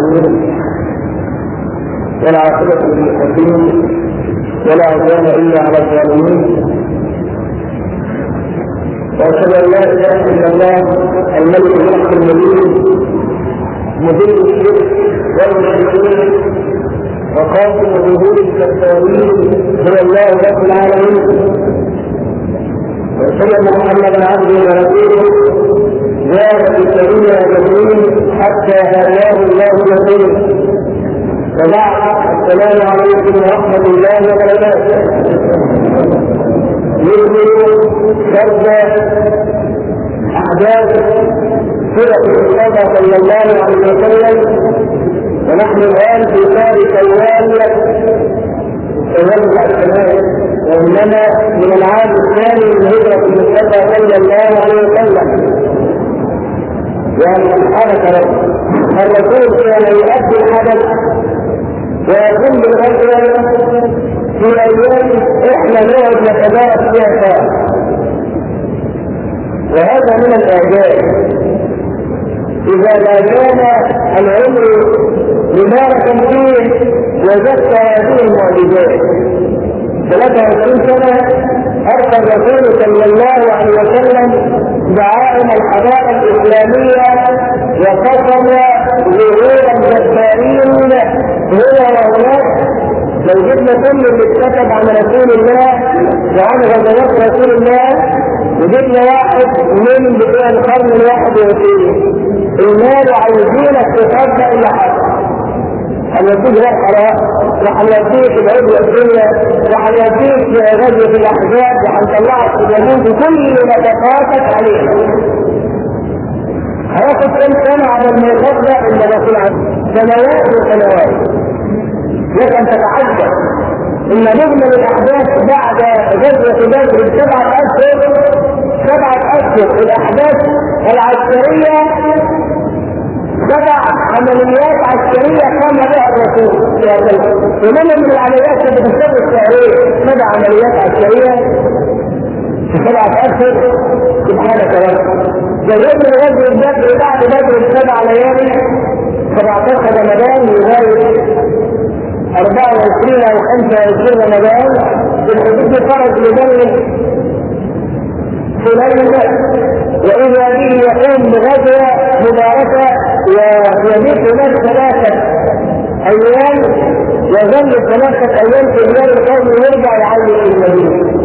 المؤمنين والعاقبة للمتقين ولا عدوان إلا على الظالمين، وأشهد أن لا إله إلا الله الملك الحق المبين مذل الشرك والمشركين وقاتل ظهور الكفارين هو الله رب العالمين، وأشهد أن محمدا عبده ورسوله جاء بسبيل المؤمنين حتى هداه الله إليه. وبعد، السلام عليكم ورحمة الله وبركاته. نكمل شرح أحداث سيرة المصطفى صلى الله عليه وسلم، ونحن الآن في شهر شوال السنة، وإنما من العام الثاني من هجرة المصطفى صلى الله عليه وسلم. يعني سبحانك رب، الرسول كان يؤدي الحدث ويقوم بالغزوة في أيام إحنا نقعد نتبارك فيها سوا، وهذا من الإعجاز. إذا ما كان العمر مباركا فيه وجدت هذه المعجزات. 23 سنة أرسل الرسول صلى الله عليه وسلم دعائم الحضارة الإسلامية وقسم ظهورا جبارين هنا وهناك. لو جبنا كل اللي اتكتب عن رسول الله وعن غزوات رسول الله وجبنا واحد من بتوع القرن 21 المال عايزينك تصدق اللي حصل. هنوديك رحلة وهنوديك العدوى الدنيا وهنوديك غزوة الأحزاب وهنطلعك في اليمين بكل نفقاتك عليها. هياخد كم سنة على ما يصدق إن الرسول عنه سنوات وسنوات. لكن تتعجب إن مجمل الأحداث بعد غزوة بدر 7 أشهر الأحداث العسكرية 7 عمليات عسكرية قام بها الرسول. ومن من العمليات اللي بتسبب التعريف 7 عمليات عسكرية في 7 أشهر. سبحانك يا رب. جزء غزوة بدر بعد بدر 7 ليالي 17 رمضان لغاية 24 أو 25 رمضان في الحدود خرج لبني سليمان، وإذا به يقوم بغزوة مباركة ويبيت هناك 3 أيام، يظل 3 أيام في بلاد القوم ويرجع يعلق في المدينة.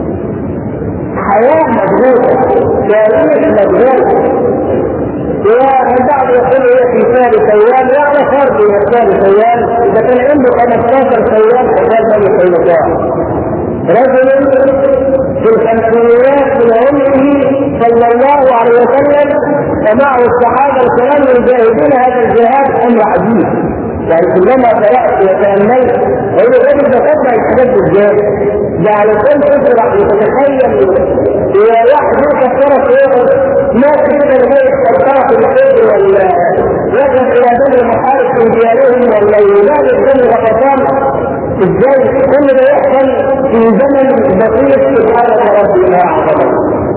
حياة مضغوطة، تاريخ مضغوط. والبعض يقول هي في شهر شوال، يعني فرق في شهر شوال. إذا كان عنده 15 شوال فقال بني قينقاع. رجل في الخمسينيات من عمره صلى الله عليه وسلم ومعه الصحابة الكرام يجاهدون هذا الجهاد أمر عجيب. يعني كلما قرأت وتأملت أقول الرجل ده قد يتحدث الجهاد، ده على كل تشرح وتتخيل إذا واحد يوقف طرف ما كده لغاية الطرف الخير ولا يذهب إلى دم المحارب من ديارهم ولا يبالغ دم الغطفان. ازاي كل ده يحصل في زمن بسيط؟ سبحان ربي لا أعظم.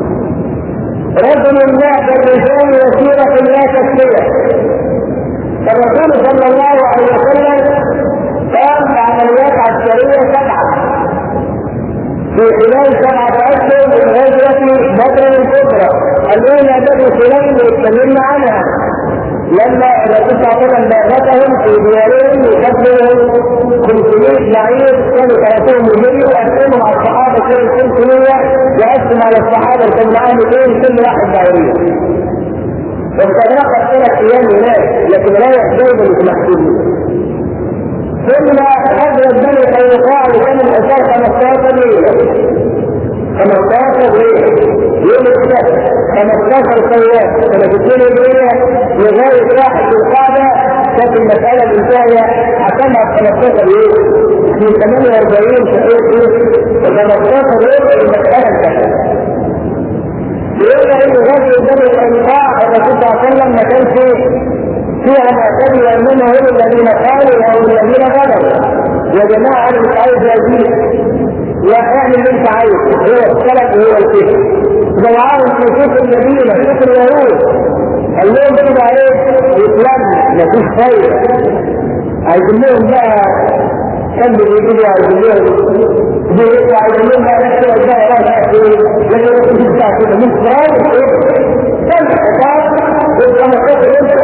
رجل الله بالرجال وسيرة لا تكفيه. الرسول صلى الله عليه وسلم قام بعمليات عسكرية 7 في خلال 7 أشهر من غزوة بدر الكبرى. الأولى بدر سليم واتكلمنا عنها لما الرسول صلى الله عليه وسلم باغتهم في ديارهم يقتلهم 500 بعير كانوا 30 مجري وقسمهم على الصحابه كل 500 وقسم على الصحابه اللي كانوا معاهم 200 كل واحد بعيرين. واستغرقت 3 أيام هناك، لكن رايح جايبه مش محسوبين. ثم غزوه بني قينقاع وكان الحصار 15 ليله. 15 ليله يوم السبت 15 صيام سنة 2 هجرية لغاية 1 ذي القعدة. كانت المسألة منتهية حكمها 15 يوم في 48 شهور و 15 يوم المسألة انتهت. يقول ان غزوة بني قينقاع الرسول صلى الله عليه وسلم ما كانش فيها معتدي وانما هم الذين قالوا وهم الذين غلبوا. يا جماعة انا مش عايز ازيد، لا اعمل اللي انت عايزه، هو السلف وهو الفكر. زي عارف في شوف المدينة شوف اليهود قال لهم كده ايه يتلم مفيش خير. عايزين لهم بقى كم بيجيبوا، عايزين لهم بقى نفسه وجهه راجع لكن مش بتاع كده مش راجع كم حساب يبقى مصر يبقى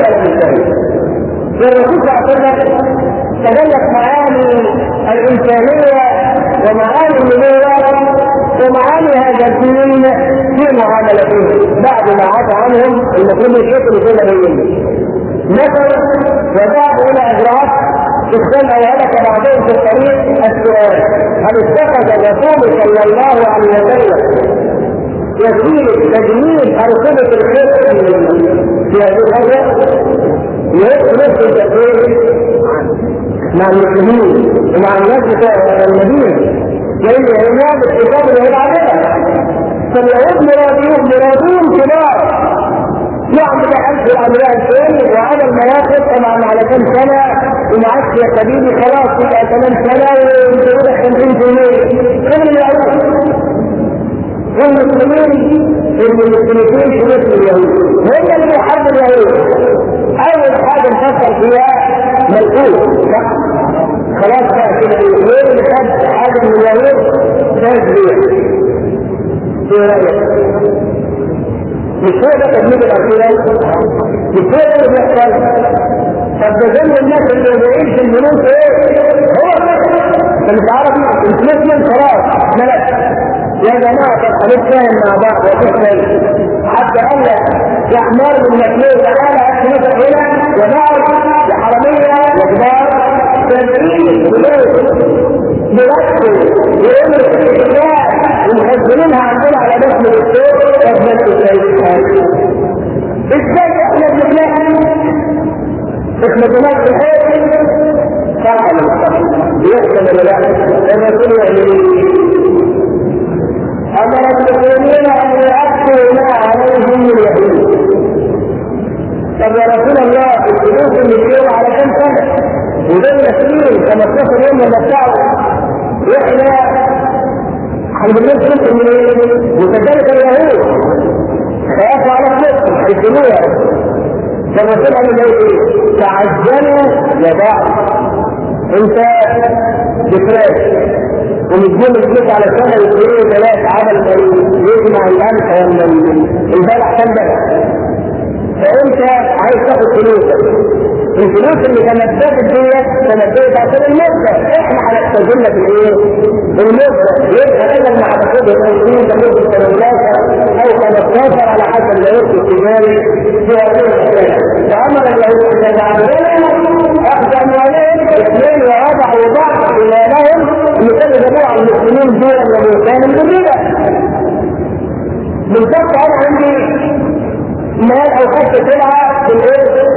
الرسول صلى الله عليه وسلم تبلغ معاني الإنسانية ومعاني النبوة ومعاني هذا الدين في معاملته بعد ما عاد عنهم المفروض يشكلوا في نبيهم. مثل وذهب إلى إجراءات تختل أولئك بعضهم في الطريق السؤال: هل اتخذ الرسول صلى الله عليه وسلم وسيلة تجميل أرصدة الخير في هذه الأرض؟ نفس التأثير مع المسلمين ومع الناس بتوع المدينة، لأن الإمام الكتاب اللي هو عليها فاليهود مرادون كبار يعمل ألف الأملاء الثاني وعلى المواقف طبعا على كم سنة ومعك يا حبيبي خلاص يبقى 8 سنة ويقول 50% كم اليهود والمسلمين المسلمين في مثل اليهود هم اللي يحب اليهود. أول حاجة نفكر فيها ملكوت خلاص بقى كده اليهود اللي خد حاجة من اليهود فاز بيها. ايه رأيك؟ مش هو ده تجميل الأرسلان؟ مش هو ده اللي بيحصل؟ طب ده جنب الناس اللي بيعيش البنوك ايه؟ هو ده مش عارف المسلم خلاص ملك يا جماعة هنتفاهم مع بعض وتفهم حتى قال يا حمار من مكلوب تعالى أكل هنا وبعض الحرمية وكبار تابعين برسل يقولوا الإسلام ومخزنينها عندنا على دخل الدكتور وابنة السيد. ازاي احنا بنتلاقي احنا بنات الحيط فعلا يحكم الولاء الرسول أمر المسلمين أن يؤكدوا ما عليهم اليهود. طب يا رسول الله الفلوس اللي بيقولوا على كم سنة ودول مسلمين 15 يوم نمتعوا واحنا هنجيب فلوس منين؟ وكذلك اليهود خافوا على الفلوس الدنيا. فالرسول قال له ايه؟ تعجلوا يا بعض انت بفراش ونجيب الفلوس على سنة يقولوا ثلاث عمل يجمع الأمس البلح كم بلح فانت عايز تاخد فلوسك. الفلوس اللي تمددت ديت تمددت عشان المدة احنا هنستخدمها في الايه؟ المدة يبقى لازم هتاخدها 20 تاخد 13 او 15 على حسب العرف التجاري في هذه الاشياء. فامر اليهود ان يعملوا اخذ اموالهم اثنين ووضعوا بعض اموالهم لكي جميع المسلمين دون البهتان بالربا. بالضبط انا عندي مال او خدت سلعه بالايه؟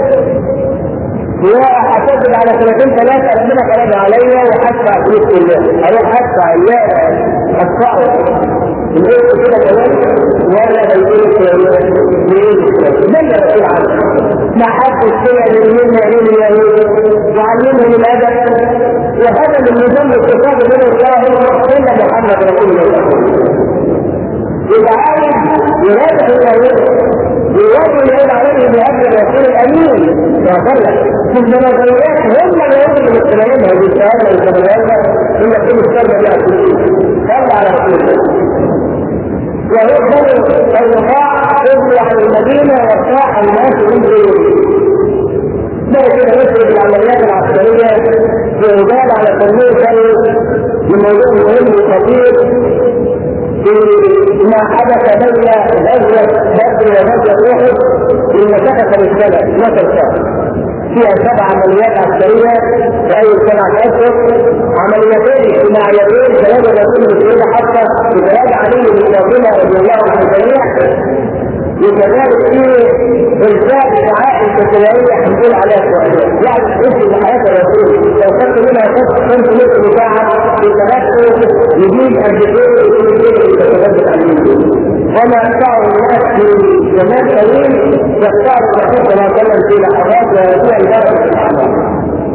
وهتجد على 2 3 ربنا فرض عليا وهدفع فلوس كلها، اروح ادفع ادفعه بالايه كده كمان ولا بيقول من الرسول عنه ما حدش كده يمنا اليهود وعلمهم الادب وهذا من نظام الاقتصاد بين الله الا محمد رسول الله. يبقى عايز يراجع اليهود ويواجه اليهود عليه بهذا الرسول الامين وقال في النظريات هم اليهود اللي مستمعينها بالشهاده والكبريات الا كل الشر لا صلى على رسول الله. وهو كان الرفاع يجري عن المدينه وارتاح الناس من غيره. ده كده نسبه العمليات العسكريه بإجابة على تنمية من موضوع مهم وخطير ما حدث بين غزوة بدر وغزوة أحد في مسافة السنة 12 شهر فيها 7 عمليات عسكرية في أول 7 أشهر، عمليتين اجتماعيتين تلاقي الرسول المسلمين حتى بتراجع عليه بالفاطمة رضي الله عن الجميع. وكذلك في إرسال دعائم تشريعية هنقول عليها شوية يعني اسم حياة الرسول لو خدت منها كنت نصف ساعة في تنفس يجيب الجسور يتثبت عليه وما أنفعه الناس في زمان طويل يختار الرسول صلى الله عليه وسلم في لحظات ويسوع البركة في الأعمال.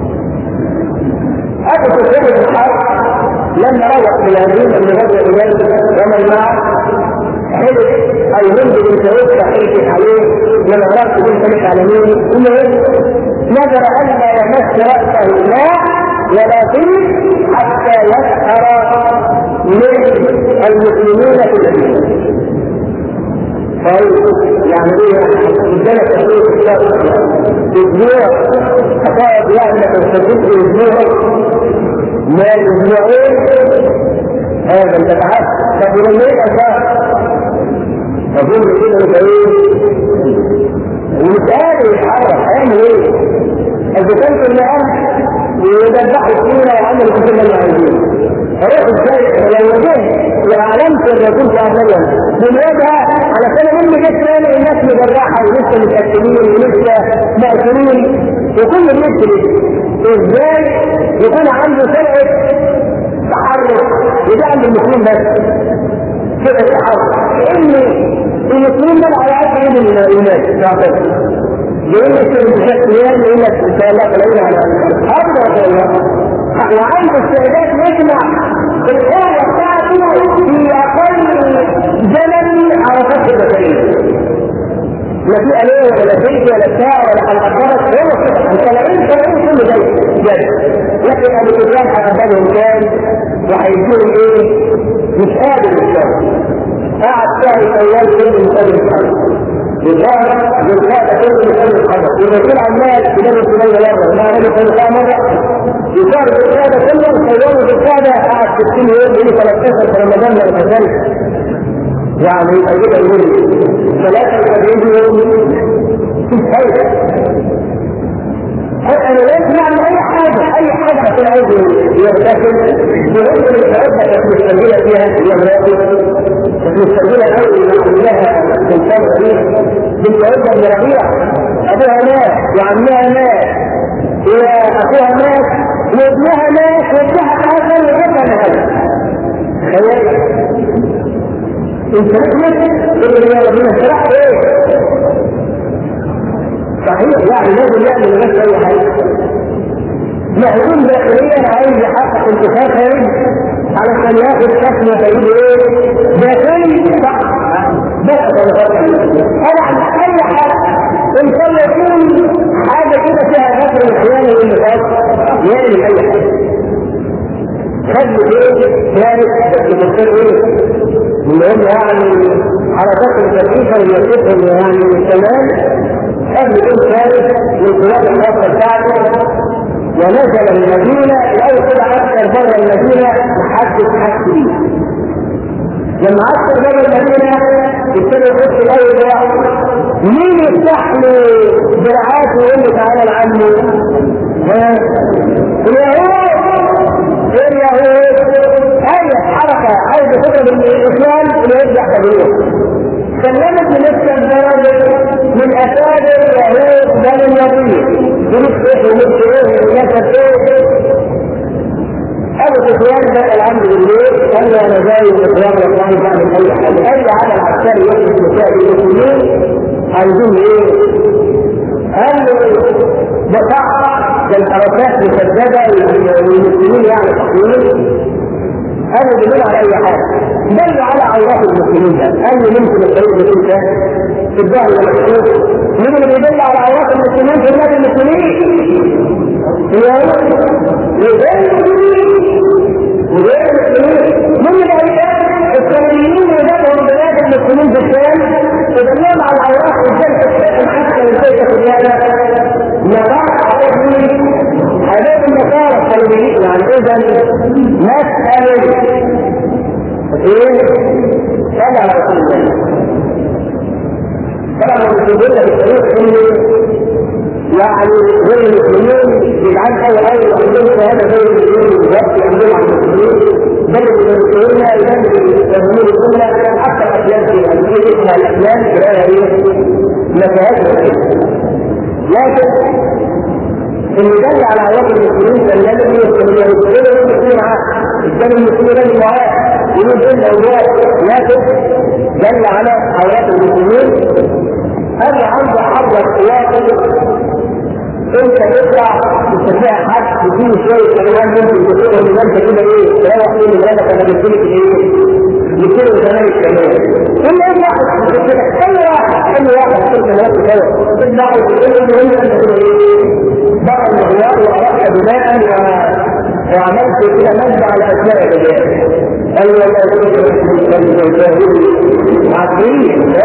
أبو سفيان بن حرب لما روح من الهجوم من غزوة بدر ومن معه حدث او هند بن سعود فحيث عليه لما عرفت بنت مش على مين المهم نذر ألا يمس رأسه الماء ولا طين حتى يسهر من المسلمين في المدينة. يعني ايه؟ رجاله تقول اسبوع حكايه يعني تستفيد اسبوع ما اسبوعين هذا انت تعرف. طب ولما يبقى شهر اظن كده يبقى ايه؟ ومش قادر يتحرك هيعمل ايه؟ اذا كان في النهار ويذبحوا فينا وعملوا كل اللي عايزينه هيروح ازاي؟ لو وجهت وعلمت الرسول صلى الله عليه وسلم بالوجهه علشان هم جت تاني الناس مجرحه ولسه متاكلين ولسه مأكولين وكل الناس ازاي يكون عنده سرعه تحرك وده عند المسلمين بس سرعه تحرك لان المسلمين ده على قد الناس يقول لك الشخصيات يقول لك ان شاء الله قليل على الله وعنده استعداد يجمع القوة بتاعته في أقل زمن على سطح البشرية. لا في آلية ولا بيت ولا بتاع ولا حلقات هو كده الطلاقين كل ده جد. لكن أبو سفيان هيقبلهم كام وهيديهم إيه؟ مش قادر يتكلم. قاعد شهر طوال كل مقابل الخلق. بالظاهر بالقاعدة كل مقابل الخلق. إذا كان عمال كده بسنين مرة ما نبي خلقها مرة يصار بالقاعدة كله وصيروا بالقاعدة قاعد 60 يوم يقول 13 في رمضان لو تزال يعني أجيب أقول 73 يوم في حاجة أنا لازم أعمل أي حاجة عشان عايز يغتسل يغسل الحركة كانت مستمرة فيها كانت مستمرة أوي لها في الفرق دي بنت عزة بن ربيع أبوها مات وعمها مات وأخوها مات وابنها مات وابنها حسن وابنها نهاية خيال انت نجمت يا ربنا شرح ايه صحيح يعني لازم يعمل نفس اي حاجة مهزوم داخليا عايز يحقق انتخاب خارج علشان ياخد حكمة بعيد ايه داخلي صح بس طبعا اي حاجة ان شاء الله يكون حاجة كده فيها نفر الخيانة والنفاق يعمل اي حاجة خد ايه ثالث بس بصير ايه اللي هم يعني حركات الخفيفة اللي يصيبهم يعني كمان خد ايه ثالث والقوات الخاصة بتاعته ونزل المدينة الأول كده عسكر بره المدينة محدث حكي لما عسكر بره المدينة ابتدى يخش الأول ده مين يفتح له دراعاته ويقول له تعالى لعمه؟ اليهود أي حركة عايز تضرب الإسلام اللي يرجع تبرير سلمت لنفسك درجة من أكابر يهود بني النبي بنفسه ومسكه ونفسه أبو سفيان بقى العمد بالليل قال له أنا جاي بإخوان الله بعد أي حاجة قال لي على العسكري يجب مساعد المسلمين عايزين إيه؟ قال له بقى الحركات مسددة والمسلمين يعني تقويم قالوا بيدل على أي حاجة دل على عورات المسلمين ده قال لي ممكن الطريق بيكون ده في الظهر والمسلمين مين اللي بيدل على عورات المسلمين في الناس المسلمين؟ وغير المسلمين من اللي هيئات السوريين وذاتهم بلاد المسلمين في الشام تدلون على العورات والجنة حتى ازاي تاخد هذا نضاع عليه هذه النصارى الصليبيين يعني اذا مسألة ايه؟ صلى على رسول الله طبعا المسلمين بالطريق انه يعني غير المسلمين يجعل اول عندهم هذا غير المسلمين بالضبط عندهم عن المسلمين بل المسلمين يفهمون الجمله حتى الافلام في الامريكيه اسمها الافلام كرايه ايه؟ نفاهات لكن اللي دل على عواقب المسلمين كان لازم يستمروا المسلمين معاه كان المسلمين معاه يقول ان اولاد لكن دل على عواقب المسلمين هذا عنده حرب القوات انت تطلع تستطيع حد يجيب شويه كلام ممكن تقول ان انت كده ايه تروح فين لغايه انا جبت لك ايه جبت له زمان الكلام كل واحد اي واحد كل واحد كل واحد كده تطلع وتقول له انت كده ايه عقلية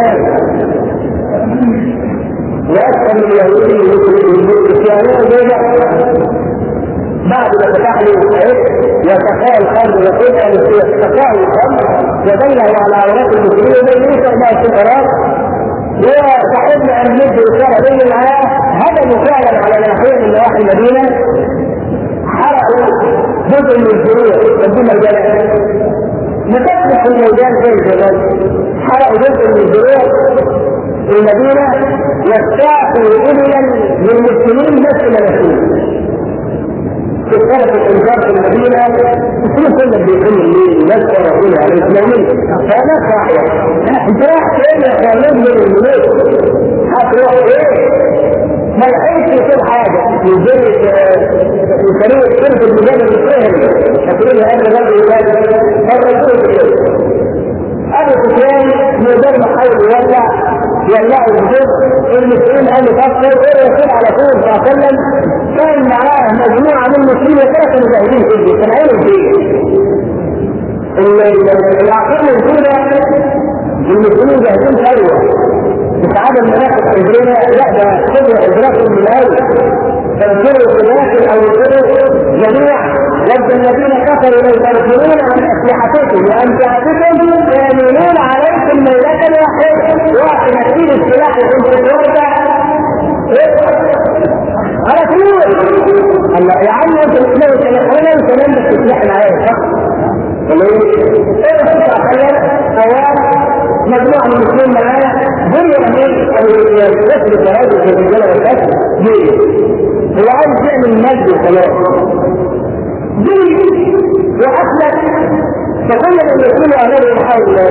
وأكثر من اليهودي الكريستيانية بعد ما فتح له وسقاء الخمر وقيل سقاء الخمر وبينه على عورات المسلمين وبين يوسف مع السفراء وصاحبنا ان ندي رساله بين معاه هدموا فعلا على ناحيه من نواحي المدينه، حرقوا جزء من الزروع قدام الجبل مفتح الميدان زي الجبل، حرقوا جزء من الزروع المدينه واستعطوا ابلا للمسلمين نفس المسلمين في طرف الانكار في المدينه. المسلمين كلهم بيقولوا الليل نذكر رسول عليه الاسلامي فما صحيح انت رايح فين يا خالد من الملوك؟ هتروح ايه؟ ما لقيتش كل حاجه من زي طريقه كلمه المجال الفهم هتقول هذا الرجل الرجل ابو سفيان مدام حاول يولعوا الجزء المسلمين قالوا فكر ايه الرسول على طول صلى الله عليه وسلم كان معاه مجموعه من المسلمين ثلاثه مجاهدين كده كان عينهم فيه العقيده الاولى المسلمين جاهزين ثروه مش عدم منافق حجرنا لا ده خذوا حجراتهم من الاول فانكروا الخلاف او ينكروا جميعا لذ الذين كفروا لو ترجمون عن اسلحتكم وامتعتكم يامنون عليكم ميله واحده وقت نكيل السلاح وانت الوردة على طول الله يا عم انت الاسلام تلقونا وسلام بس تسلح معايا صح؟ ايه مجموعة من المسلمين معايا بني الامير او الرسل الفرائض في الرجالة والكسر جيد هو عايز يعمل مجد وخلاص جيد واحلت فكل من يكون اعمال الحول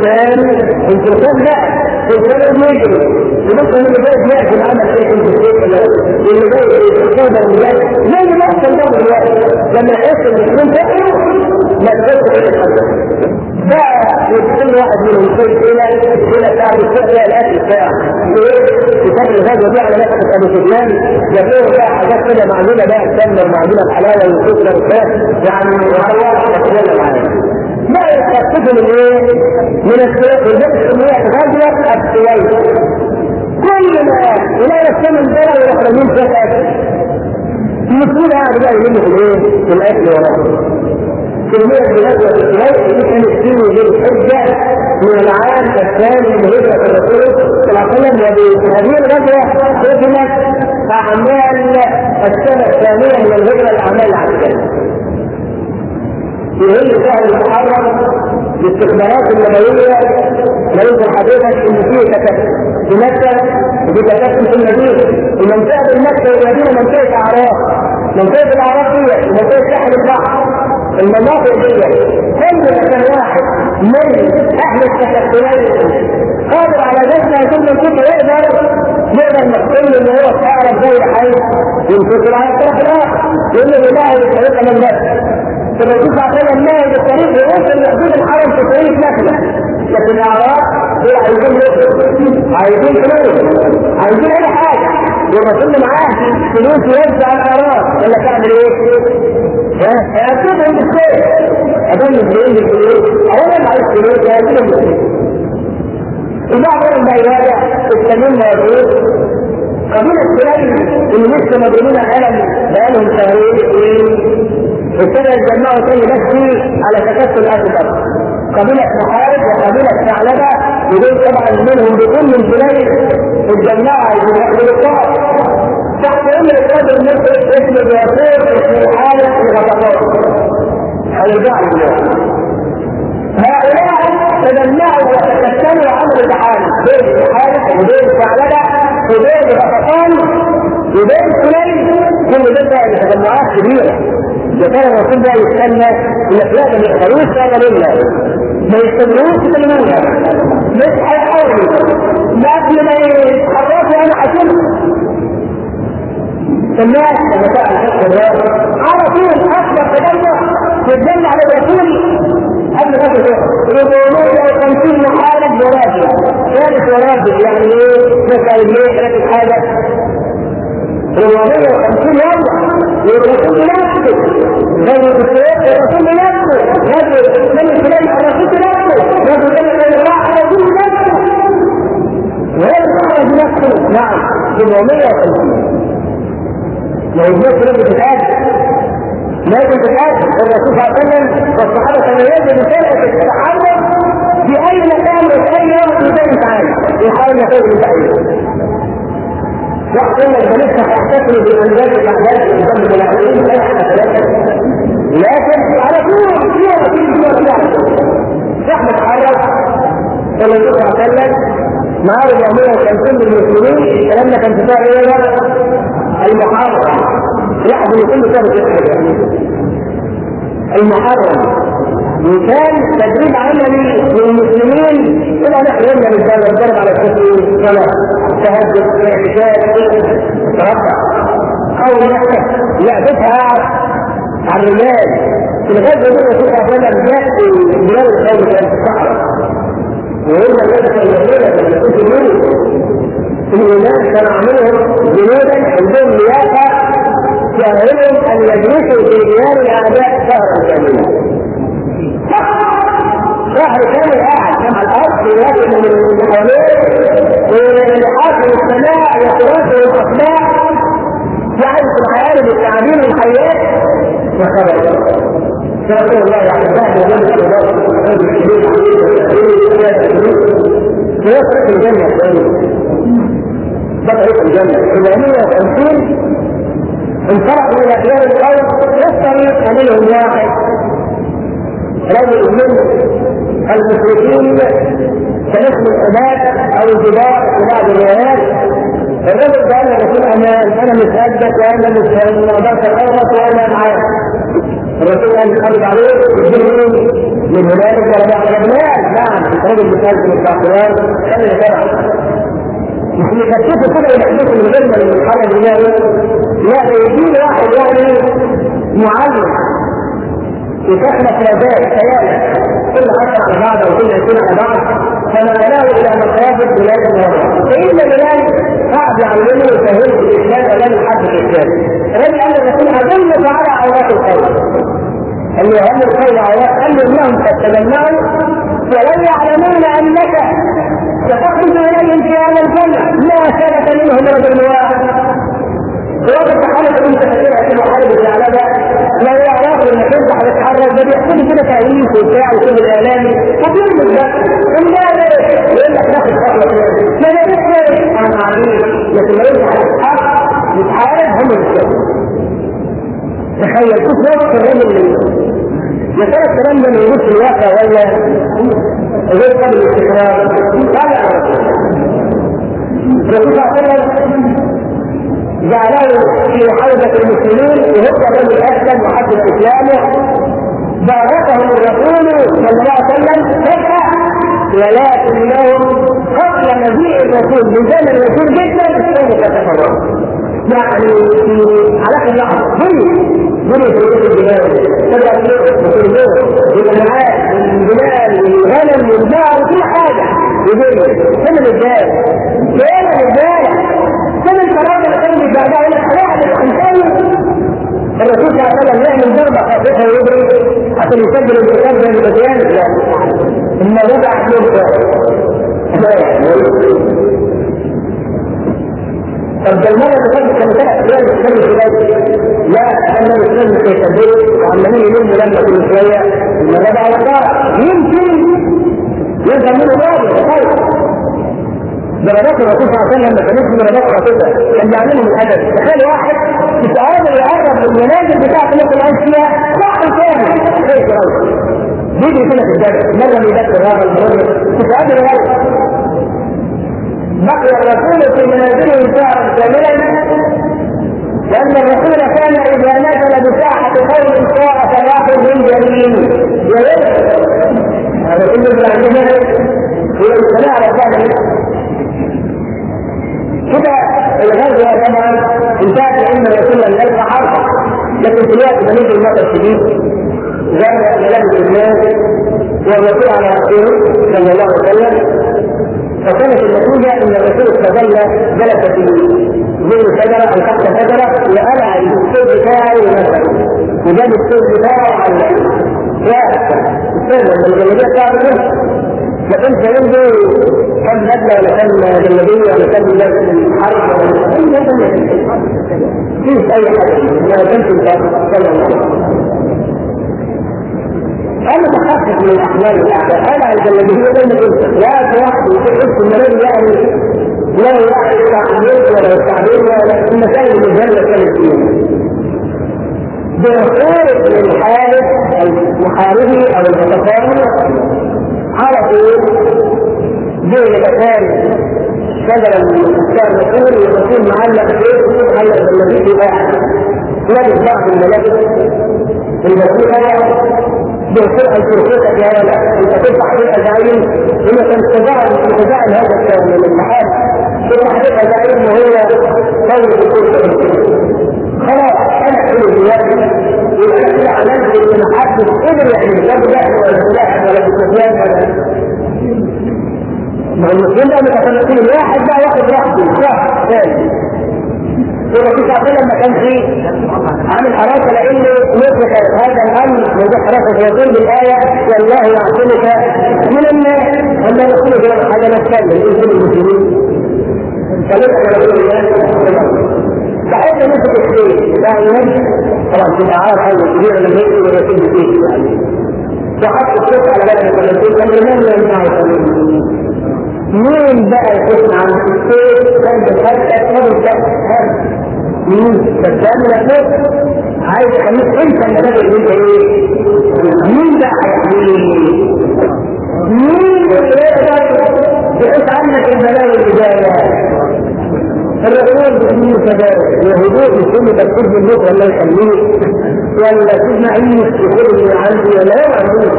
الفرسان لا الفرسان يجري وممكن اللي جاي يأكل عمل ايه في الفرسان اللي جاي يتكون اللي جاي زي ما احسن ده دلوقتي لما يحس المسلمين تأكل ما تفكر ايه الحل بقى كل واحد منهم الى ساعة السبع الاكل ساعة كتاب الغزوة دي على نفسك ابو سفيان جابوه بقى حاجات كده معمولة بقى السمنة المعمولة الحلاوة والسكر والفات يعني مروحة تتكلم عليها ما يستفيدوا من ايه؟ من السياق والنفس السمية غزوة السويس كل ما يلاقي السمن ده ويروح رمين فيها اكل المسلمين قاعد بقى يلموا في الايه؟ في الاكل وراه كمية بلادة الإسلام اللي كان الدين يجيب حجة من العام الثاني من هجرة الرسول صلى الله عليه وسلم وبهذه الغزوة ختمت أعمال السنة الثانية من الهجرة الأعمال العسكرية. في هي شهر المحرم الاستخبارات النبوية ليس حديثا إن فيه تكتل في مكة وفي تكتل في المدينة المنطقة بين مكة والمدينة منطقة أعراف منطقة الأعراف هي منطقة ساحل البحر المناطق دي كل مكان واحد من اهل التكتلين قادر على ذلك ثم كيف يقدر نقول ان هو تعرف زي حي ينتصر على الطرف الاخر يقول له لا الطريقه من نفسه ثم يشوف عشان الناس الطريق يوصل لحدود الحرم في طريق نفسه لكن الاعراف دول عايزين فلوس عايزين اي حاجه والرسول معاه فلوس يوزع على الاعراف ولا تعمل ايه؟ هيأكدهم بالسيء أدام الزيين بالفلوس أولا عايز فلوس هيأكدهم بالسيء البعض من البعيادة السلمين موجود قبيلة سليم اللي لسه مدرمين ألم بقالهم شهرين ابتدى يتجمعوا تاني بس على تكتل أكبر قبيلة محارب وقبيلة ثعلبة ودول طبعا منهم بكل البلاد اتجمعوا يحملوا الطاق تحت امر القدر مثل اسم الياسير اسم الحالة في غطفات هيرجع لله هؤلاء تجمعوا وتكتلوا عمل الحالة بين الحالة وبين ثعلبة وبين غطفان وبين سليم كل ده تجمعات كبيرة ده كان الرسول ده يتسنى الافلام اللي يختاروش كان لله ما يستمروش يتكلمونها مش هيحاولوا ده قبل ما يتحركوا انا هشوف الناس لما تعرف على طول اكبر تجمع تتجمع على الرسول قبل ما يقولوا له 50 محارب وراجل ثالث وراجل يعني ايه مثلا ليه راكب حاجه 450 يوم والرسول نفسه غير الرسول نفسه غير من الرسول نفسه غير نعم 750. ما هي الناس لازم تتعادل، لازم تتعادل. الرسول صلى الله عليه وسلم والصحابه كانوا يجب فرقه التحرك في اي مكان وفي اي يوم يكون تعالى يحاول يفوز بالتعليم. واحد يقول لك بنفتح يحتفل بالانجاز الاحداث قدام الملاحظين لا يحتفل، لكن على طول فيها اكيد نحن نتحرك. الرسول صلى الله عليه وسلم معاه 450 المسلمين. الكلام ده كان في شهر ايه؟ المحرم. لاحظوا ان كل شهر المحرم وكان تدريب عملي للمسلمين. طبعا احنا قلنا نتدرب على التسليم، صلاه، تهجد، اعتكاف، تربع او نحن لعبتها قاعد على الرجال. في الغزو ده الرسول صلى الله عليه وسلم جاء في بلاد القوم كان في الصحراء، وهم الناس في اليونان كانوا عاملهم جنودا عندهم لياقه تأهلهم ان يجلسوا في ديار الاعداء شهرا كاملا. شهر كامل قاعد مع الارض في وجه من حواليه ولحاق السماء وتراث والاصباح يعرف الحياه بالتعابير والحياه وخبر. فأقول الله يعني الله ولم يصرف الجنة بطريق الجنة 750 انطلقوا إلى ديار الأرض. يستطيع منهم واحد رجل من المشركين كاسم العباد أو الجبار في بعض الروايات. الرجل قال لرسول أمان أنا متأدب وأنا متأدب وأنا معاك. الرسول قال يحافظ عليه الجنين من هنالك ولا بعض الأبناء. نعم الرجل بثالث من الكافرين كان يتبع مش يكتفوا كده يحدثوا من غير ما يتحرك بناء. لا ده يجيب واحد يعني معلم يكفنا فلازات خيالة كل 10 على بعض او كل 20 على بعض فنقلاه الى مخافة بلاد الوضع. فإن بلاد قاعد يعلمه ويسهل في الإسلام أمام الحد في الإسلام. الذي قال الرسول أدلك على عورات القول. قال له هل القول عورات؟ قال له إنهم قد تجمعوا ولن يعلمون أنك ستخرج إليهم في هذا الجنة ما ثبت منهم رجل واحد. وقت التحالف انت فكرة في محارب الثعلبة لا يعرفوا انك انت هتتحرك ده بيحصل كده تأليف وبتاع وكل الآلام فكل الوقت امبارح يقول لك ناخد خطوة كده ما نقولش ليه انا عارف لكن لو انت هتتحارب هم الشيء. تخيل كيف وقت الرجل يا ترى الكلام ده موجود في الواقع ولا غير قبل الاستقرار؟ قال الرسول صلى الله عليه وسلم جعله في حوزة المسلمين وهو الرجل أسلم وحدث إسلامه. باركهم الرسول صلى الله عليه وسلم فجأة ولكنهم قبل مجيء الرسول بزمن الرسول جدا كانوا تتفرقوا. يعني على كل لحظة بني في الجبال تبع الجبال والجماعات والجمال والغنم والباع وكل حاجة يجري سنة الرجال سنة الرجال سنة الفراغ اللي كانوا بيتبعدها إلى واحد الإنسان. الرسول صلى الله عليه وسلم يعمل ضربة خفيفة ويجري عشان يسجل الانتقام زي البديان. لا إنه وضع حلوك طب ده المرة اللي فاتت كان 3 أيام يتكلم في ذلك. لا أنا الإسلام مش هيكذبه وعمالين يلموا لما كل شوية المرة ده على الله يمكن يزمنوا راجل خير. درجات الرسول صلى الله عليه وسلم لما كانت درجات خاطئة كان بيعلمهم الأدب. تخيل واحد مش قادر يقرب من المنازل بتاعته اللي كان عايش فيها صح كامل زي الراجل بيجي كده في الدرس مرة بيذكر الراجل مش قادر يقرب. بقي الرسول في منازله شهرا كاملا لأن الرسول كان إذا نزل بساحة قوم ساعة فيأخذ من جميله هذا كله من عندنا هو السماع على الظاهر كده. الغزوة طبعا انتهت لأن الرسول لم يلقى حرب لكن في الوقت ده نزل المطر الشديد زاد لبس الناس والرسول على رسوله صلى الله عليه وسلم. فكانت النتيجة ان الرسول استظل جلس في ظل شجرة او تحت شجرة وقلع السيف بتاعه ونزل وجاب السيف بتاعه على السيف الجلابية بتاعه ما كانش عنده كم بدله ولا كم جلابيه ولا كم حرب ولا فيش اي حاجه، ما كانش صلى الله عليه وسلم. انا بخفف من احلام الاعداء، انا الجلابيه زي ما قلت لا واحد يحس ان الذي يعني لا يعرف التعبير ولا التعبير ولا المسائل المجهله كانت فيها بخروج الحارس المحاربي او المتفاهم على طول بين مكان شجره الانسان يقول يكون معلق فيه معلق بالذي في واحد لابس بعض الملابس المسيحه بيصير الفرصه يا ولد انت ترفع عليها زعيم هي تنتزع هذا المحل ترفع عليها زعيم وهو طول الفرصه خلاص انا كل دلوقتي يبقى انا كده عملت ان محدش قدر يعني لا بلاحظ ولا بلاحظ ولا بتفاهم ولا ما المسلمين بقى متفرقين الواحد بقى واخد راحته صح ثاني يبقى في ساعتين لما كان في عامل حراسه لانه يطلق هذا الامر من حراسه يقول بالايه والله يعصمك من الناس اما يقول هذا نتكلم ان كل المسلمين فلسه رسول الله صحيح نفسك الشيء لا ينجح طبعا في الاعراض هذه الكبيره لما يجي ويكون فيه يعني فحط الشيخ على لجنه التنسيق لما من يمنعه مين بقى يكون عن الشيء كان بحاجه اكبر مين فالكلام لك عايز يخليك انت النتائج اللي انت ايه مين بقى مين بحيث عنك البلاوي البدايه الرسول بسم كذلك وهدوء بكل تركيز النور ولا يخليك ولا تسمع عينك يقول اللي عندي ولا هو عندي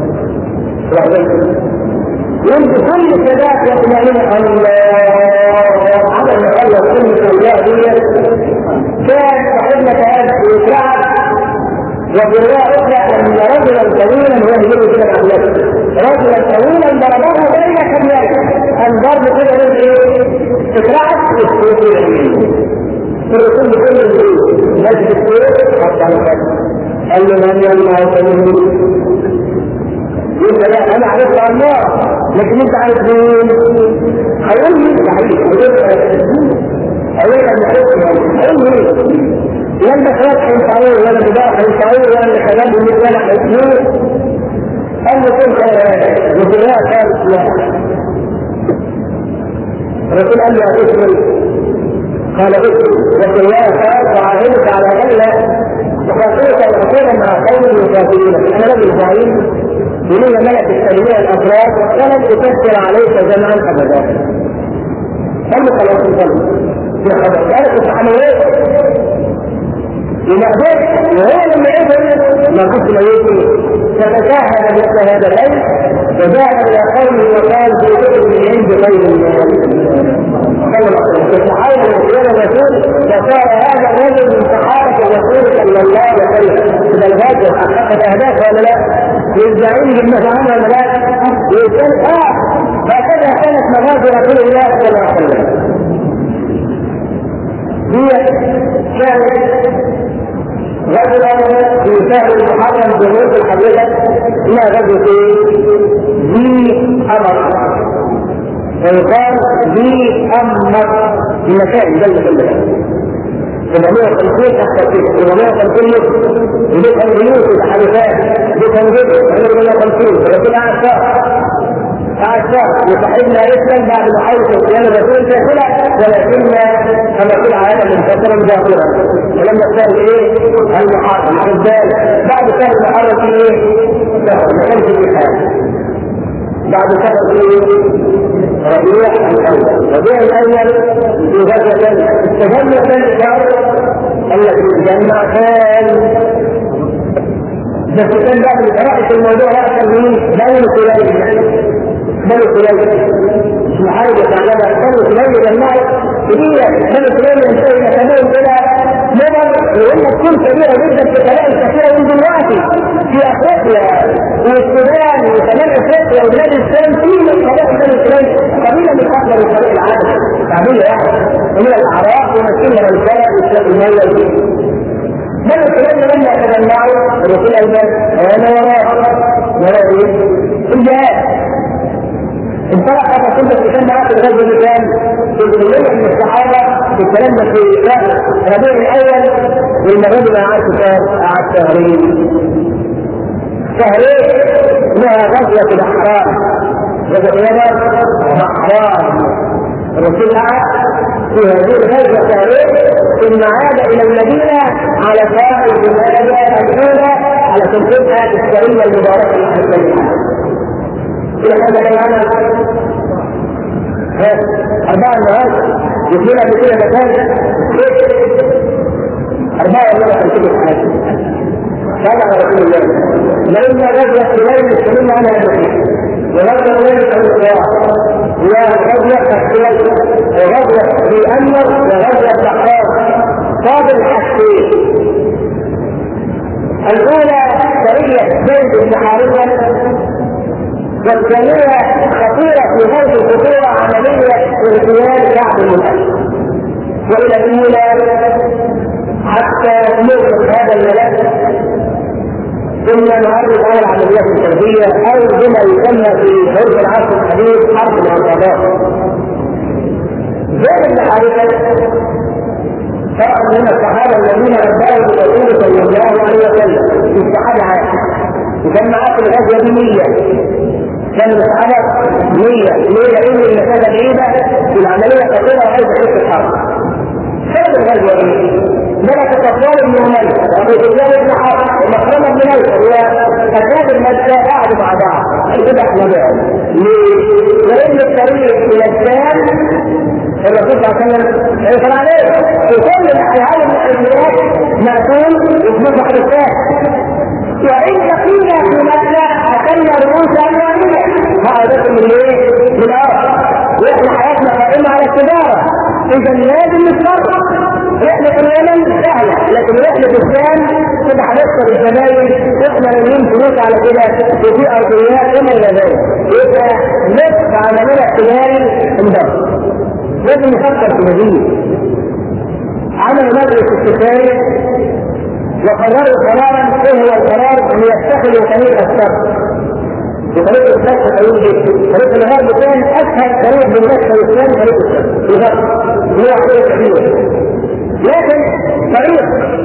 وانت كل كذلك يطمئن الله على ان الله كل الله دي كان صاحبنا هذا يترعب وفي روايه اخرى ان رجلا طويلا هو يجيب كده العلاج رجلا طويلا ضربه بين كبيرته الضرب كده ايه اترعب الرسول بكل مجد السير حتى على كده قال له من يمنع سبيل يقول لا انا عرفت الله لكن انت عارف مين هيقول لي صحيح اولا الحكم هيقول لي لن تخرج حيثعوه ولا بداء حيثعوه ولا كلام اللي كان حيثعوه قال له كنت وفراء كانت لا الرسول قال له اسمي قال اسمي وفراء كانت وعاهدك على الا وخاطرك الأخيرا مع قوم المكافرين انا رجل ضعيف يقول ملك التنمية الأفراد ولن تكثر عليك جمعا أبدا قال له خلاص انتظر في خبر قالت التحملات ينقبت وهو لما يقول ما كنت ميتي فتشاهد مثل هذا الأيض وذهب إلى قومه وقال في ذكر من عند غير الله تتحول الرسول الرسول فصار هذا الرجل من صحابة الرسول صلى الله عليه وسلم إذا الغاية حققت أهداف ولا لا؟ يدعين بالمفعول ولا لا؟ يقول هكذا كانت مغازي رسول الله صلى الله عليه وسلم. هي كانت رجلا في شهر المحرم بنوت الحديثة إلى غزوة ذي أمر ويقال ذي أمر المكان جل كلها 750 تحت 750 متر وبيت البيوت والحدثات بيت الجبل 150 الرسول قعد شهر وصاحبنا يسلم بعد محاولة صيام الرسول كافلة ولكن كما يقول عادة منتصرا ظاهرا ولما صار ايه المحرم الحدثات بعد شهر المحرم في ايه شهر ما كانش في حاجة بعد شهر ايه ربيع الاول ربيع الاول في غزوة استجمع ثاني شهر التي تجمع كان بس كان بقى اللي قرأت الموضوع رأسا من بني سليم بني سليم مش محاربة تعلمها بني سليم جمعت كبيرة بني سليم ينتهي يتبين إلى مدن وإن تكون كبيرة جدا في كلام كثيرة من دلوقتي في أفريقيا والسودان وشمال أفريقيا وبلاد الشام في من قبائل بني سليم قبيلة من أكبر القبائل العالم قبيلة واحدة ومن الأعراق ومسكينها الرسالة والمولى بل الكلام لما تجمعوا الرسول أيضا أنا وراء ايه؟ الجهاد معاه في الغزو اللي كان 300 من الصحابه. الكلام ده في ربيع الاول، والمره دي معاه قعد شهرين اسمها غزوه الاحرار. غزوه الاحرار الرسول قعد في هذه الغزوه شهرين، ثم عاد الى المدينه على قائد الجمادى الاولى على تنفيذها السريه المباركه الحسنيه. إلى هذا العمل 4 النهار يقول بكل مكان 4 مرات تنتبه حاجة هذا على رسول الله. لأن غزوة سليم يتكلم عنها المسيح، وغزوة سليم الإسراء، وغزوة الحسين، وغزوة ذي أمر، وغزوة الأحقاف. فاضل حاجتين: الأولى سرية زيد بن حارثة، والثانية خطيرة في غاية الخطورة عملية اغتيال كعب بن الأشهر. وإلى الأولى حتى نغلق هذا الملف، ثم نعرض على العمليات السلبية أو بما يسمى في عرف العصر الحديث حرب العقبات. زيد بن حارثة فرق من الصحابة الذين رباهم الرسول صلى الله عليه وسلم في الصحابة عاشر، وكان معاه في الغزوة دي 100. كان الصحابة 100 لأن المسافة بعيدة في العملية خطيرة وعايز تحس الحرب. سبب الغزوة دي ملك صفوان بن أمية وأبو سفيان بن حرب ومخرمة بن نوفل وأكاد المدة قعدوا مع بعض. كده احنا بقى ليه؟ لأن الطريق إلى الشام الرسول صلى الله عليه وسلم يقول عليه وكل هذه الحاجات مأكول يسمى حدثات. وإن قيل في مكة أكلنا رؤوس أموالنا هذا من ايه؟ من الأرض، وإحنا حياتنا قائمة على التجارة. إذا لازم نتصرف. رحلة اليمن سهلة، لكن رحلة الشام كده هنكسر الزباين، إحنا نرمين فلوس على كده وفي أرضيات وما إلى ذلك. يبقى نصف عملنا التجاري انضبط. لازم نفكر في مزيد. عملوا مجلس استشاري وقرروا قرارا. ايه هو القرار؟ ان يتخذوا طريق الشرق. بطريق الشرق طريق الغرب كان اسهل طريق بالنسبه للاسلام طريق الشرق الغرب هو طريق كبير، لكن طريق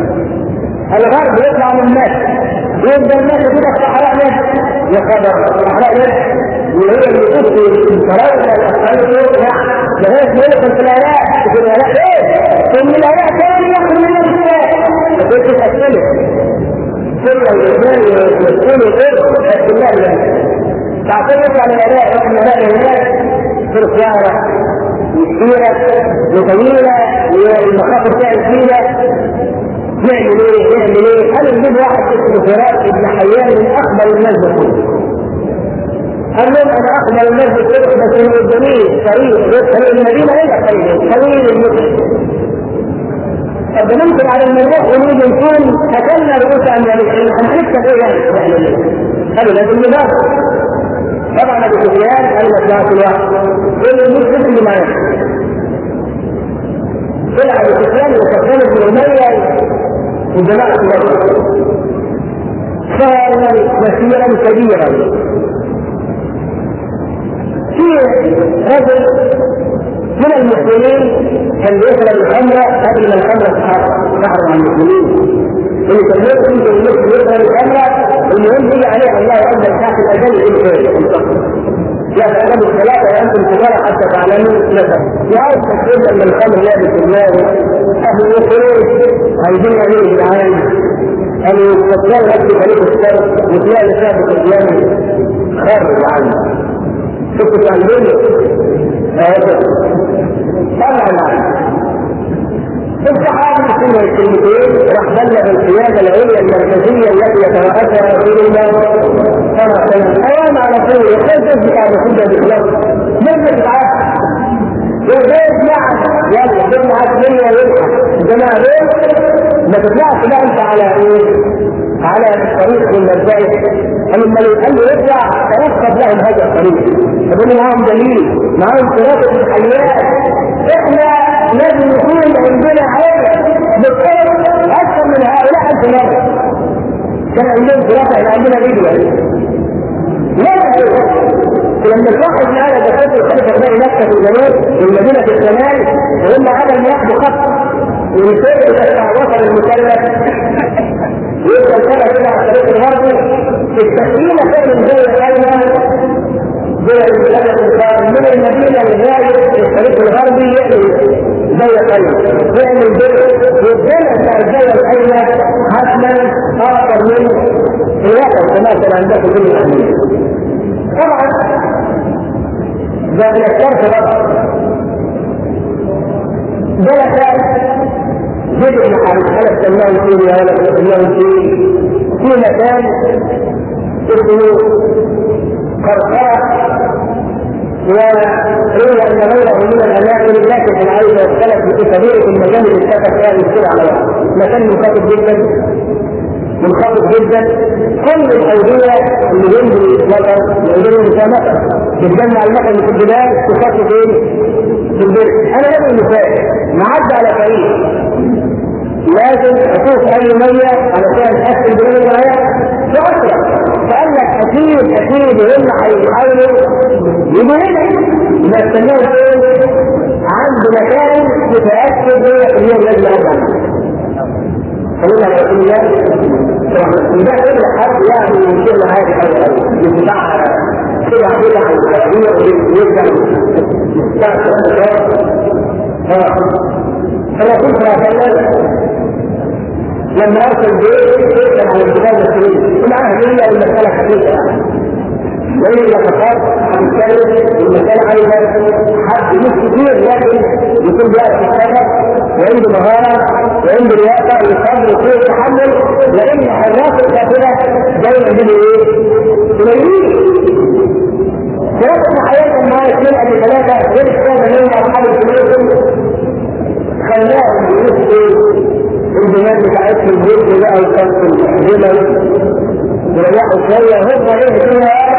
الغرب يطلع من مكه يبدا الناس كده الصحراء ناس يقدر الصحراء ناس وهي اللي تبكي الطريق الاسلام لغايه ما يدخل في العراق. في العراق ايه؟ ثم العراق ثاني ياخذ من الاسلام كنت تأكله كل الإنسان يسكنه غير أكلها لها. تعتمد على الأداء وإحنا بقى هناك في السيارة كثيرة وطويلة والمخاطر فيها كثيرة. نعمل ايه؟ هل نجيب واحد اسمه فراس ابن حيان من أخبر الناس بالكل. قال لهم أنا أخبر الناس بالكل بس هو الجميل طريق المدينة إلى طويل المدن. طب نمكن على الموضوع ونريد نكون أكلنا رؤوس أموالنا، هنكتب إيه يعني؟ هذا لازم نبات. طبعا أبو سفيان قال لك لا كل واحد كل المسلم اللي معاه. طلع أبو سفيان وصفوان بن أمية وجماعة الرسول كان مسيرا كبيرا. في رجل من المسلمين كان بيشرب الخمرة قبل ما الخمرة تحرم عن المسلمين. اللي كان يشرب الخمرة المهم يجي عليه الله أكبر تحت الأجل الإنسان. لا تقربوا الصلاة وأنتم كبار حتى تعلموا نفسه. يعرف تكتب أن الخمر لابس الله أهل الخروج عايزين يعملوا بالعالم. قالوا يتطلعوا نفسي فريق الشر وتلاقي لسابق الإسلام خارج العالم. شفتوا تعلمين؟ طلع العالم. الصحابي سمع الكلمتين راح بلغ القيادة العليا المركزية التي يترأسها رسول الله صلى الله عليه وسلم. أيام على رسول الله كيف تثبت على رسول الله بخلاف؟ مجلس العهد وزيد معك يلا جيب معك 100 ويلحق الجماعة دول ما تطلعش بقى أنت على إيه؟ على الطريق المبدئي. لما قال له يطلع ترقب لهم هذا الطريق. فدول معاهم دليل، معاهم ثلاثة الحيات. احنا لازم يكون عندنا عين بالطرق اكثر من هؤلاء 1000 مرة. كان عندهم ثلاثة، احنا عندنا فيديو لازم ولما الواحد من هذا دكاتره الخليفه تلاقي نفسه في الجنوب في مدينه الشمال وهم هذا اللي ياخدوا خط ويسير الى وصل المثلث يبقى السنه كده على الطريق الغربي التسليمه كانت زي الايمن زي المثلث من المدينه لغايه الطريق الغربي زي الايمن يعمل بيت والدنيا زي الايمن حتما اكثر من الوقت كما كان عندكم في الامريكا. طبعا ده بالاساس بقى جلس جزء من حالة سماه فيه ولا سماه في مكان اسمه قرقرة وروي ان غيره من الاماكن لكن العين اختلف في طبيعه المجال اللي اتفق فيها يصير على بعض. مكان منخفض جدا كل الاوديه اللي جنب الوطن الاوديه المسامحه تتجمع المكن في الجبال تخفض فين؟ في البر. انا هذا المثال معدي على طريق لازم اشوف اي ميه علشان اكل بين معايا فاسرع فقال لك اكيد هم هيحاولوا يجوا هنا نستناه فين؟ عند مكان تتاكد من اليوم الذي ارجع خلينا على رسول الله ده كل حد يعني من كل حاجه من بتاع كده عن التغيير ويبدا فانا كنت اتكلم لما ارسل بيت يسال عن الكتاب السليم معاه هي المساله خفيفه وإن لقد هنتكلم المسألة أيضا حد مش كتير لكن يكون بيعرف يشتغل وعنده مهارة وعنده لياقة وصبر وكل تحمل لأن حراس الكافرة دايما بيجوا إيه؟ قليلين. ثلاثة حياة معايا اثنين أو ثلاثة غير الثلاثة منهم أصحاب الفلوس خلاهم يوسفوا البنات بتاعتهم الجزء بقى وكانت الجمل وريحوا شوية هم إيه فيها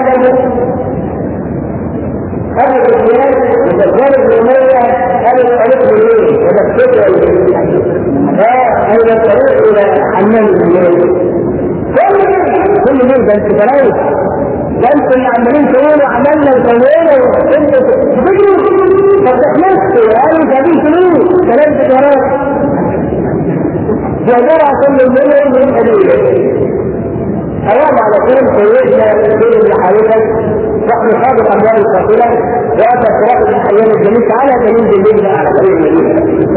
هذا الاسلام متجرد المية هذا الطريق بالليل هذا الفكرة هذا الطريق الى حمام بالليل كل مين ده انت تلاقي ده انت اللي عمالين تقولوا عملنا وسوينا وانت بتجروا ما بتخلصش قالوا جايبين فلوس كلام تجارات جايبينها كل المليون من قليل حرام على طول سيدنا الدين اللي حواليك رحم خاض الاموال القاتله واتى الصراط من ايام الجميل تعالى دليل بالليل على طريق المدينه.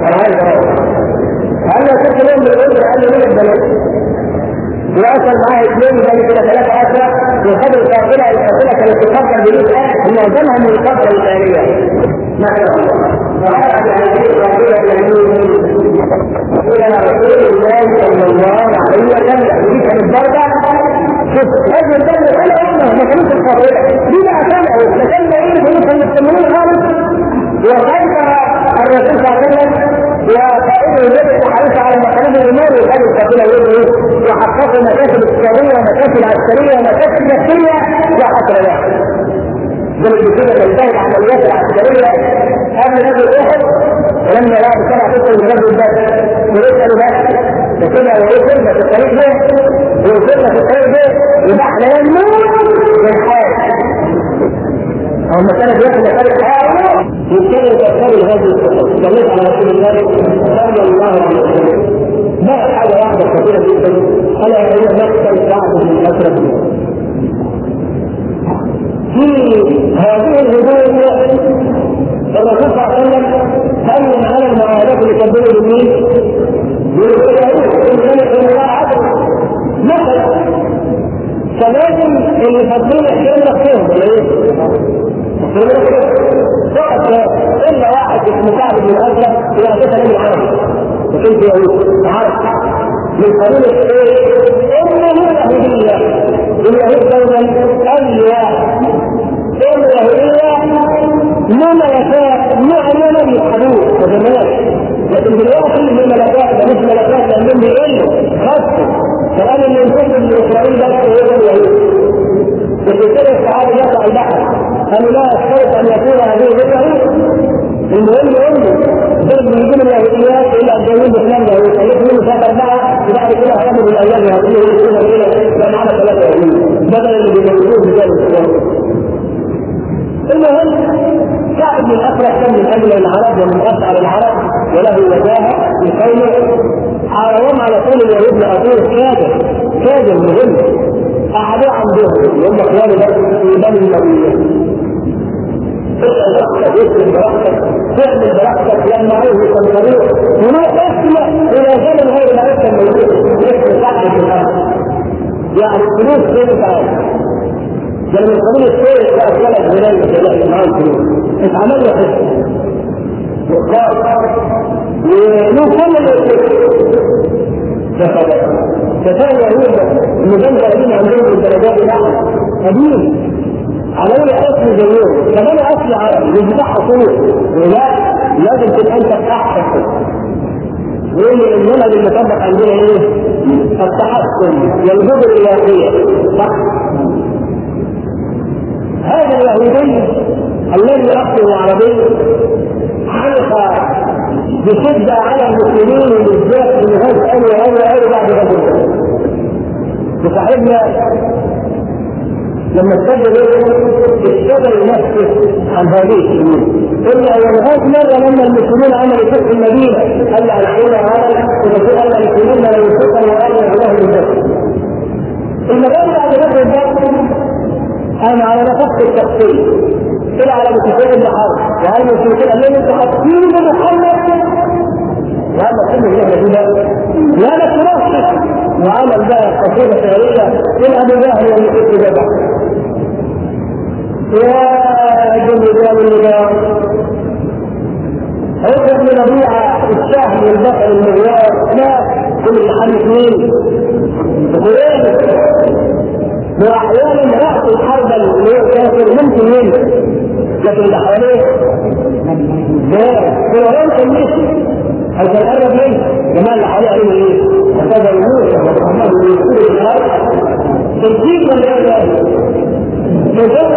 هل كنت يوم بالعذر قال لي من البلد واصل معاه اثنين زي كده ثلاثه اسرع وخد القافله كانت تفكر ب100,000 هم قدامها من الفتره الثانيه ما شاء الله. وهذا هذه القافله يقول انا رسول الله صلى الله عليه وسلم دي كانت برده شوف هذا الدم ولا امه ما كانوش القافله دي بقى سمعوا فكان ايه هم كانوا يسمونون خالص وذكر الرسول صلى الله عليه وسلم وقائده الذي حريص على مكانه الامور وهذه القافله يقول وحققوا مكاسب اقتصاديه ومكاسب عسكريه ومكاسب نفسيه لا حصر لها. زي كده تنتهي العمليات العسكريه قبل نزل احد ولما لا بسرعه تدخل الرجل بس ويسال بس فكده ويوصل في الطريق ده ويوصلنا في الطريق ده يبقى احنا نموت بالحال او المساله بياخد طريق حاله يتكلم تاثير الغاز صليت على رسول الله صلى الله عليه وسلم. ما حاجه واحده خطيره جدا الا هي مقتل سعد بن الاسرى في هذه الهدوء الرسول صلى الله عليه وسلم هل على المعاهدات اللي كان بين الاثنين يقول مثلا فلازم اللي فاضلين يحترم فيهم فقط الا واحد اسمه سعد بن الاسرى في اساسا من العالم وكيف يقول عارف من قبيله ايه انه يهوديه اليهود دوما اي واحد اليهوديه مملكات معينه للحدود وجمال لكن دلوقتي المملكات ده مش ملكات لانهم بيقلوا خاصه فقال ان الحكم الاسرائيلي ده هو اليهود وفي كده الصحابه يقطع البحر قالوا لا اشترط ان يكون هذه اليهود المهم ضرب من ضمن اليهوديات الى الجنوب الاسلام ده يخليك منه سنه 4 وبعد كده هيعمل الايام اليهوديه ويقولوا كده كان على 3 يهود بدل اللي بيموتوه بجانب الاسلام المهم كعب بن الأسود كان من أجل العرب ومن أفعل العرب وله وجاهه في قومه حرام على طول اليهود لأطول كاذب مهم أحدوا عندهم يقول لك لا بني النبي يسلم براحتك تعمل براحتك لما عايز الطريق وما تسمع إلى زمن غير العرب الموجود يسمع صاحب الأرض يعني الفلوس كيف تعالى لما يقولون الشيء بقى ثلاث بلاد ثلاث معاه الفلوس اتعمل له حسن وقال وله كل كفاية يهود المجمع قديم عندهم الدرجات الأعلى قديم على أصل زيهم كمان أصل عربي يفتح حصول ولا لازم تبقى أنت تحت يقول إننا اللي نطبق عندنا إيه؟ التحكم ينجب الإلهية صح؟ هذا اليهودي الذي أصله عربي حرق بشدة على المسلمين بالذات من هذا أول بعد غزوة وصاحبنا لما استجد نفسه عن هذه السنين قلنا ولغايه مره لما المسلمين عملوا فتح المدينه قال على الحين هذا وبقول ان المسلمين لا ينفقوا ولا له الدخل المدينه بعد فتح الدخل قام على نفس التفصيل طلع على متفائل الحرب وقال المسلمين قال لهم انتوا حاطين بمحمد وهذا كل الجهل لا نتناقش وعمل بقى قصيده شعريه من ابو جهل والمسلمين ذبح يا جميل الله عقد بن ربيعه الشهم والبقر المغيار لا كل الحديث مين واحيانا راس الحرب اللي هو كافر ممكن ينزل لكن اللي حواليه ده هو المشي هل تقرب منه جمال اللي حواليه قالوا ايه هذا الموت محمد يقول الحرب تصديق ولا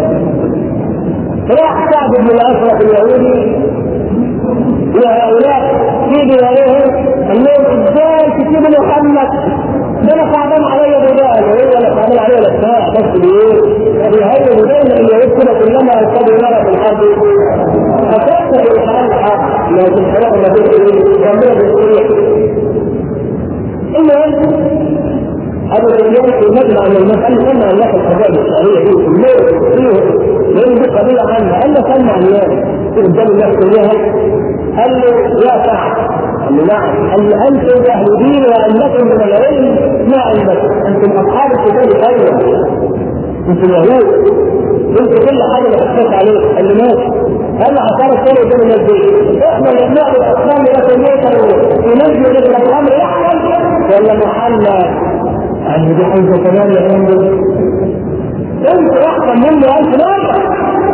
راح سعد بن الاشرف اليهودي وهؤلاء في ديارهم انهم ازاي تسيب محمد ده انا صعبان عليا بدال وهو انا صعبان عليا الاسماء بس بايه؟ هذا بدال اليهود كده كلما ارتدوا نرى في الحرب فكثر الحرب الحرب لو في الحرب ما بين جميع الاسرائيل المهم أبو الرجال يجمع من المسألة سمع لك القبائل الشعرية دي كلهم لأن دي قبيلة عنها قال له سمع الناس قدام الناس كلها قال له يا سعد قال له نعم قال له أنتم أهل دين وأنكم من العلم ما علمكم أنتم أصحاب الكتاب خيرا أنتم يهود أنتم كل حاجة بتحكي عليه قال له ماشي قال له حصار الثاني قدام الناس دي إحنا نبناء الأصنام لكن ينزل لك الأمر يحصل ولا محمد يعني دي حيث كمان يقول انت احسن مني 1000 مرة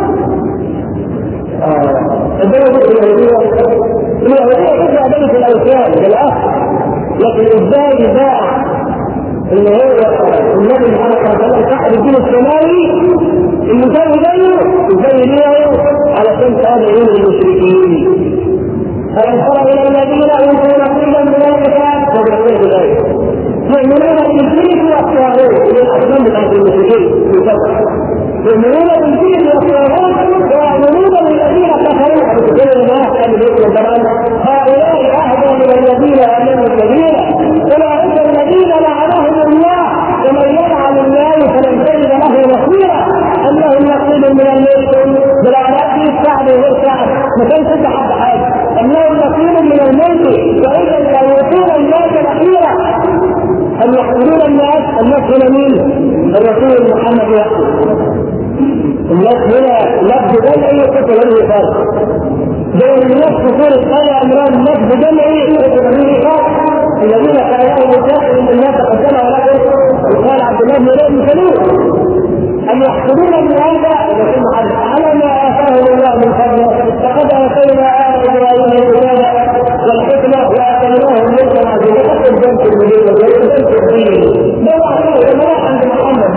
الدولة اليهودية كده عبادة الأوثان بالأخر لكن ازاي باع اللي هو النبي محمد صلى الله عليه وسلم صاحب الدين السماوي اللي كانوا زيه ليه علشان تابعين المشركين فإن ترى إلى الذين أوتوا كلا من الكتاب فبيعملوا ذلك يؤمنون بالدين والطاغوت للأصنام بتاعت المشركين يؤمنون بالدين والطاغوت ويؤمنون بالذين كفروا بكل الناس كانوا يؤمنون بالله هؤلاء أهدى من الذين آمنوا سبيلا أولئك الذين لعنهم الله ومن يلعن الله فلن تجد له نصيرا أنهم نصيب من الملك بالعناء السعد وغير سعد ما كانش تحت حاجة أنهم نصيب من الملك وإذا لا يؤتون الناس الأخيرة أن يحضرون الناس هنا مين؟ الرسول محمد يحضر الناس هنا لفظ جمعي يقتل له فرق بين الناس في سورة آية عمران لفظ جمعي يقتل له فرق الذين كانوا متاخر من الناس قدموا له وقال عبد الله بن ابي سلول أن يحضرون من هذا الرسول محمد على ما آتاهم الله من فضله فقد آتينا آل إبراهيم الكتاب والحكمة وآتيناهم ملكا عظيما فقد جنت المدينة وجنت الدين ده وحده ما عند محمد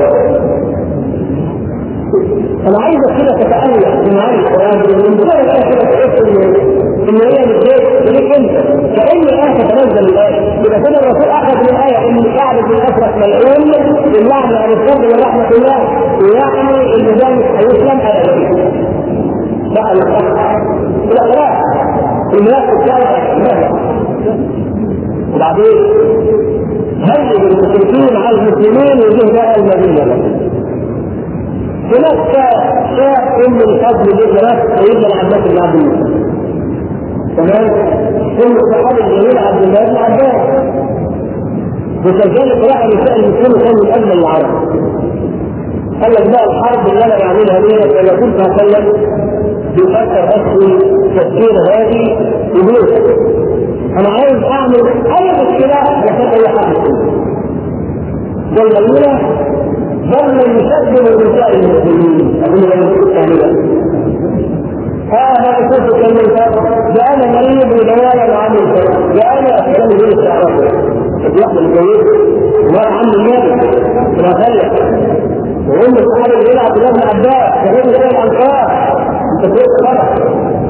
أنا عايزك كده تتألق من هذا القرآن من كل الآية تحس إن هي مش ليك أنت كأن الآية تتنزل الآية إذا كان الرسول هذه الآية إن الكعب بن الأسود ملعون باللعنة عن الصبر ورحمة الله، يعني إن ذلك هيسلم أبدا. بقى الأخلاق الملاك الثالث. وبعدين هيئ المشركين على المسلمين وجه بقى المدينة. هناك شاف ام الفضل بجرات سيدنا العباس بن عبد الله. تمام؟ ثم الصحابي الجليل عبد الله بن عباس. وكذلك راح نساء المسلمين كانوا من اجمل العرب. قال لك بقى الحرب اللي انا بعملها دي انا كنت هكلم بفكر اصلي تفكير هادي وبيوت. انا عايز اعمل اي مشكله علشان اي حد يكون. والمدينه ظل يسلم النساء المسلمين أقول لهم الثانية هذا كنت كلمة جاءنا مريض ودوايا وعمل جاءنا أحسن من الشعراء يحمل الجويد وما عمل النبي وما خلق وهم الصحابة اللي يلعب بلاد عباس يقول لهم الأنصار أنت كنت خلق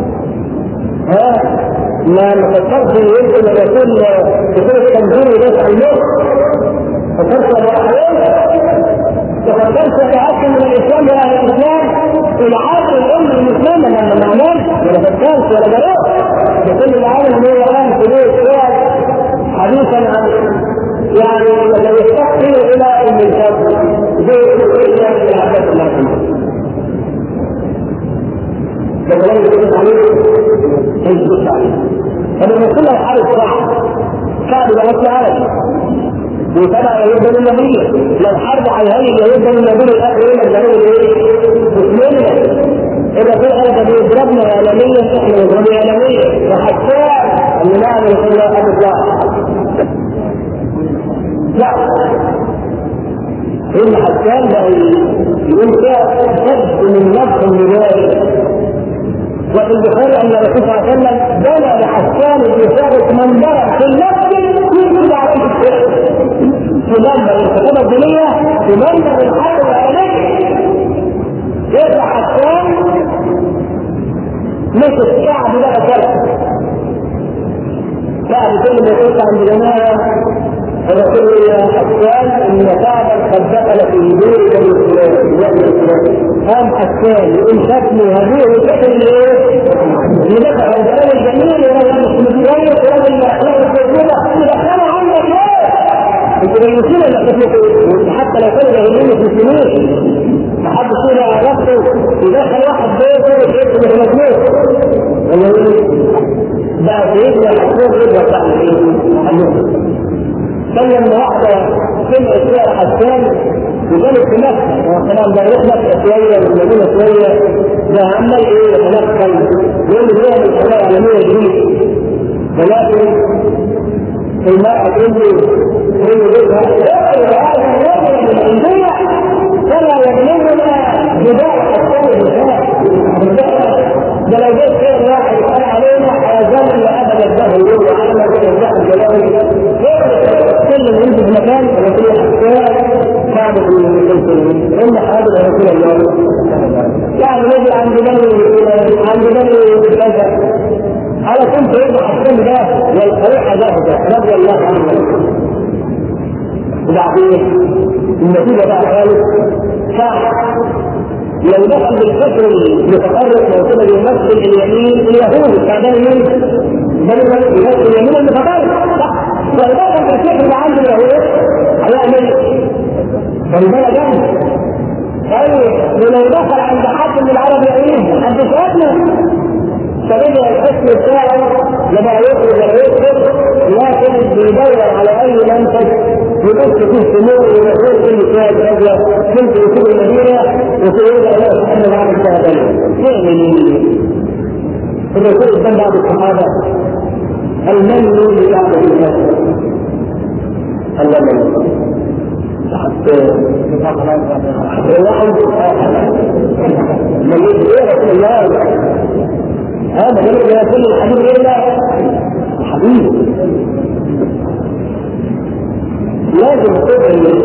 ما فكرت يمكن أن يكون تنظير بس على الموت فكرت تفكرت تأكد من الإسلام إلى الإسلام في العصر الأم المسلم لما نعمل ولا فكرت ولا جرأت يقول العالم هو الآن في بيت حديثا عن يعني لما يستقبل إلى أم الفضل زي الإسلام في العباس الله فكلام يقول عليه يجب عليه فلما يقول له حارس صعب كعب بأس عربي وتبع يهود النبي لو حرب على هذه يهود النبي الاخر الى مسلمين اذا في هذا يضربنا اعلاميا احنا نضرب اعلاميا وحتى ان نعمل في الله الله لا ان حتى يقول فيها شد من نفس النبي. وفي البخاري ان الرسول صلى الله عليه وسلم بنى لحسان بن ثابت منبرا في المسجد يجب عليه الشرك تمنى الخطوبة الدينية تمنى الحق العلمي يرجع حسان مش الشعب بقى كلام بعد كل ما يقول عند جماعة فيقول يا حسان ان شعبا قد دخل في دور بني فلان قام حسان يقول شكله هذه وشكل ايه؟ يدفع الكلام الجميل ولا مسلم كويس ولا الاخلاق الكويسه يدخلوا عندك ايه؟ انت بالمسلمين اللي تفلتوا حتى لو كانوا جاهلين مسلمين لحد كده عرفته يدخل واحد بيته ويشد من المجنون ولا بقى سيدنا حسان يبقى صح ايه؟ سلم واحده سمعت فيها حسان وقالت في نفسه وكلام ده يخلق شويه والمدينه شويه ده عمال ايه يتنقل يقول لي هي الحياه العالميه جديد ولكن المرأة تقول لي فلا يبلغنا جبال حسان النساء ده لو جيت خير واحد قال علينا حيزال لأبد الدهر يقول وعلم الدهر الجلال كل اللي ينزل مكان ولكن حسان كعبة المسلمين إن حاضر رسول الله يعني نجي عند بني كذا على كنت يجب حسان ده والخليقة ده رضي الله عنه. وبعدين النتيجة بقى قالت لو دخل بالفكر المتطرف لو كده بيمثل اليمين اليهود كان يمين بل يمثل اليمين المتطرف صح لو دخل بالفكر اللي عند اليهود هيعمل فالبلد جنب ايوه ولو دخل عند حد من العرب يعين حد فاتنا فرجع الحكم بتاعه لما يخرج لكن بيدور على اي منتج يبص فيه سمور ويقول كل شويه رجله كنت يسيب المدينه ويقول لا احنا نعمل فيها بلد الرسول قدام بعض الصحابه المن لبعض الناس الله الواحد من يجب الله هذا يقول يا كل الحبيب إلا حبيب لازم تقول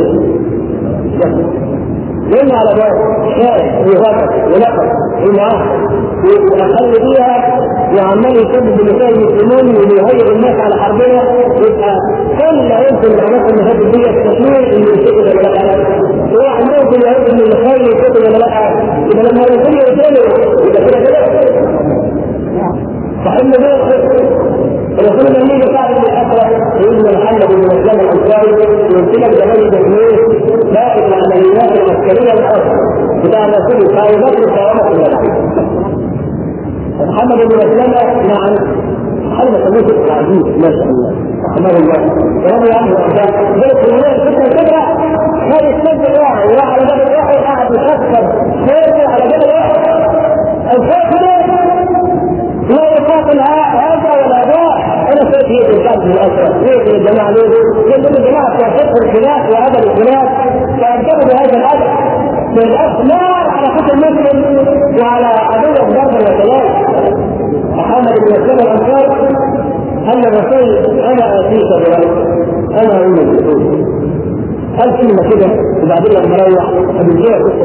لأن على باب شاهد وغفر ولقب ومعاه وأخلي بيها وعمال يسبب بلسان المسلمين ويهيئ الناس على حربنا يبقى كل عين لكن معناته ان هذه الدنيا التشميل اللي يشتغل ولا لا؟ هو عندهم في اليهود ان الخير يشتغل ولا لا؟ اذا لما الرسول يشتغل يبقى كده فحل ده الرسول لما يجي صاحب الحفره سيدنا محمد بن مسلم الانصاري يمثلك زمان التشميل باقي العمليات العسكريه الاصل بتاع الرسول قائمات القوامه الولاء. محمد بن مسلم مع حلقة موسى العزيز ما شاء الله رحمه الله ورضي عنه وارضاه. ذلك الناس الكبرى هذه السنة واحد وراح على جبل واحد قاعد يفكر خير على جبل واحد الفاكر لا يقاتل هذا ولا ذا. انا شايف هي الكلب الاسرى ليه الجماعه ليه الجماعه تفكر الخلاف وهذا الخلاف فانتبهوا بهذا الادب بالاسماء على خط المسلم وعلى عدو الضرب والسلام. محمد بن مسلم الانصاري قال الرسول انا اتيك برأيك انا اقول الرسول قال كلمه كده وبعدين لما اروح ازاي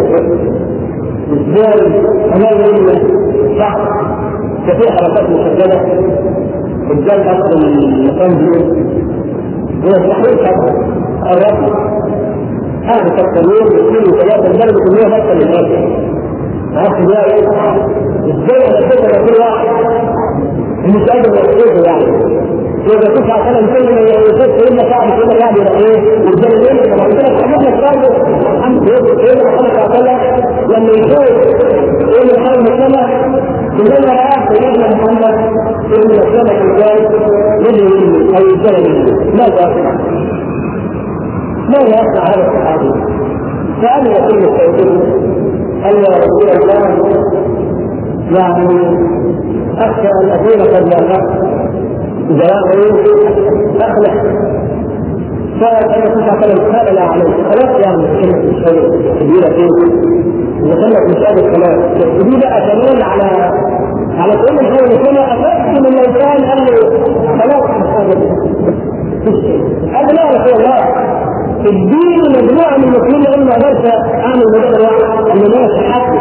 ازاي انا اقول صح كثير حركات مسجله قدام اصل المكان دي هو التحويل الرب هذا التقرير يكون ثلاثه البلد كلها بس للناس عارف ازاي انا كده كل واحد مش قادر يقول يعني اذا كنت عشان نسلم يشوف الا صعب كده يعني ايه والدليل لما قلت لك حمد الصالح الحمد لله ايه محمد صلى لما يشوف ايه محمد صلى كلنا راه سيدنا محمد ابن مسلمة الجاي يدعي او يسلم ماذا يصنع؟ ما يصنع هذا الصحابي؟ فأنا يقول التوحيد أن رسول الله يعني أخشى أن أكون قد لاحقت جوابه أخلق فأنا كنت أقول هذا عليه خلاص يعني كلمة الشيء كبيرة فيه وكلمة مش قادر خلاص دي بقى كمان على كل حاجة كده أفكت من الإنسان قال له خلاص مش قادر هذا لا يا رسول الله الدين مجموعة من المسلمين إلا درس أعمل مجال واحد أن الناس حقي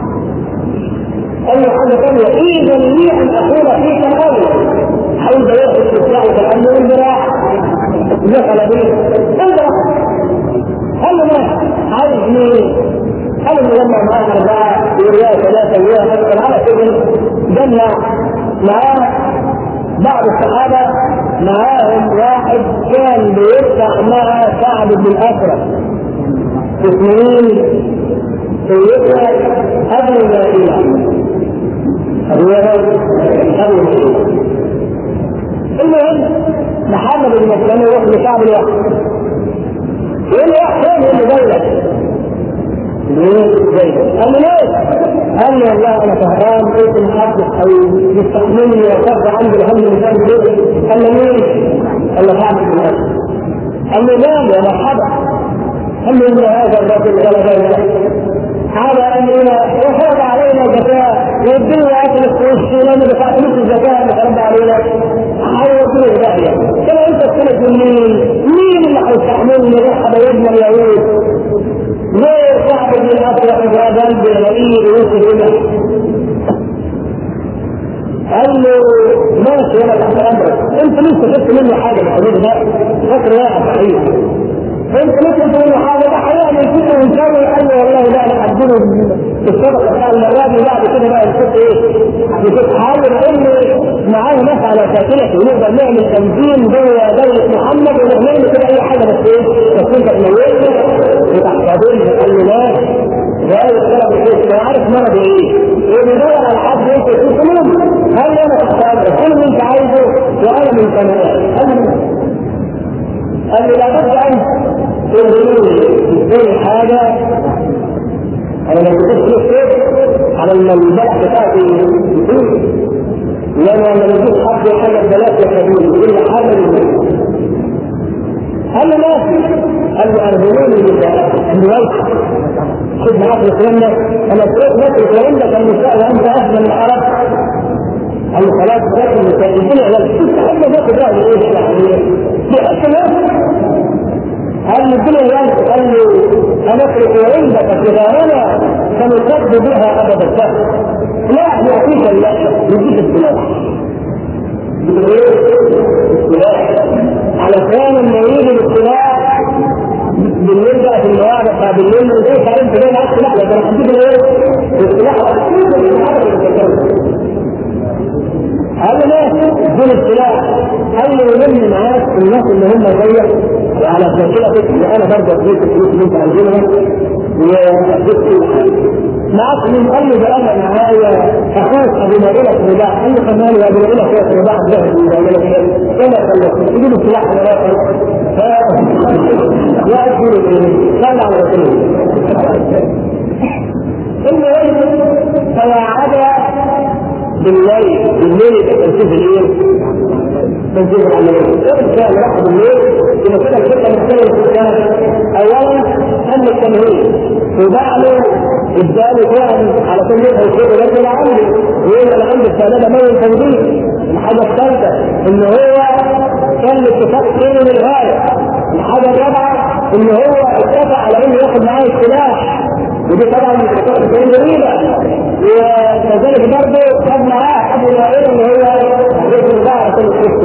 أي حاجة ثانية إذا لي أن أقول فيك الأول حول بيوت الاستطلاع فالأمن والجراح دخل به انظر هل الناس عايزني هل المجمع معاه 4 ورياء 3 ورياء أكثر على سجن جنة معاه بعض الصحابة معاهم واحد كان بيفتح مع سعد بن الأسرى اثنين سيدنا أبو الوسيلة المهم محمد بن مسلم يروح لشعب الوقت يقول له يا حسين اللي جاي قال له ليه؟ قال له والله انا سهران قلت محدث او يستحملني ويصب عندي الهم اللي كان بيه. قال له مين؟ قال له سعد بن الاسد. قال له نعم يا مرحبا. قال له ان هذا الرجل غلبنا هذا امرنا وفرض علينا زكاه والدنيا اكلت في وشي لما دفعت مثل الزكاه اللي فرض علينا هيودينا الداهيه. كما انت تختلف من مين اللي هيستحملني روح حبايبنا اليهود؟ ليه صاحب بن الأسرى إبراهيم بن الوليد ويوسف إليه؟ قال له ماشي أنا تحت أمرك، أنت لسه جبت مني حاجة الحديث ده فكر واحد صحيح. أنت لسه جبت مني حاجة ده حقيقة يمكنه ونسوي قال له والله لا أنا أقدمه بالصدقة بتاع المرة دي بعد كده بقى نشوف إيه؟ نشوف حاول نقول معاه ناس على شاكلته ونقدر نعمل تنظيم جوه دولة محمد ونعمل كده أي حاجة بس إيه؟ بس أنت تميزها وتحفظين قال له لا ده الكلام الشيخ ما عارف مرض ايه وبيدور على حد يكتب في قلوب هل انا اختار كل اللي انت عايزه وانا من سنوات قال لي لابد ان تقول حاجه انا لو كنت على البلد بتاعتي يقول وانا لما بجيب حد حاجه ببلاش يقول كل حاجه قال له ماشي قال له ارجوني بالنسبه خذ معاك الكلام انا قلت لك الكلام ده كان النساء وانت افضل من العرب قال له خلاص لكن النساء على الحاجه ده كده ايه يعني قال له الدنيا قال له انا اترك عندك صغارنا سنصد بها ابد الدهر لا يعطيك الا يجيب السلاح علشان لما يجي معايا السلاح ده انا هديك ايه؟ السلاح قال له ماشي دون السلاح. قال له يلم معاك الناس اللي هم زيك على تشكيلتك اللي انا برضه اديك الفلوس اللي انت عايزينها واديك كل حاجه. معاك مين؟ قال له ده انا معايا اخوك ابو نبيله رباع. قال له كمان يا ابو نبيله رباع ده يعمل ايه؟ كما قال له تجيب السلاح ولا لا؟ لا اقول صلى على رسول الله. المهم تواعد بالليل تنفيذ الايه؟ تنفيذ العمليه. كان راح بالليل اذا كان الفكره مختلفه في الكلام. اولا ان التمهيد وبعده اداله فعل على كل يوم يصير رجل عنده ويقول انا عندي السعاده ما التنظيم. الحاجه الثالثه ان هو كان الاتفاق بينه للغايه. الحاجه الرابعه ان هو اتفق على انه ياخذ معاه السلاح ودي طبعا بتكون جميله. وكذلك برضه خد معاه ابو نائله اللي هو بيت الله عشان يخش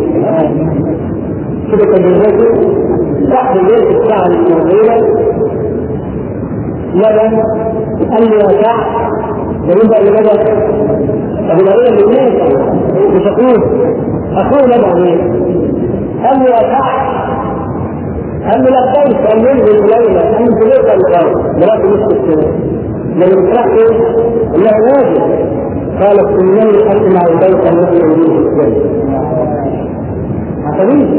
كده تجربته. راح بالليل في الساعه المغربيه لبن قال له يا سعد يبدا لبن ابو نائله بالليل مش اخوه لبن قال له يا سعد قال له لا تنسى قال له انزل ليلى قال له ليه قال له مراتي مش السنه لما بتروح ايه؟ الله نازل قالت انني خلت مع البيت الذي يريد الجنه حسنين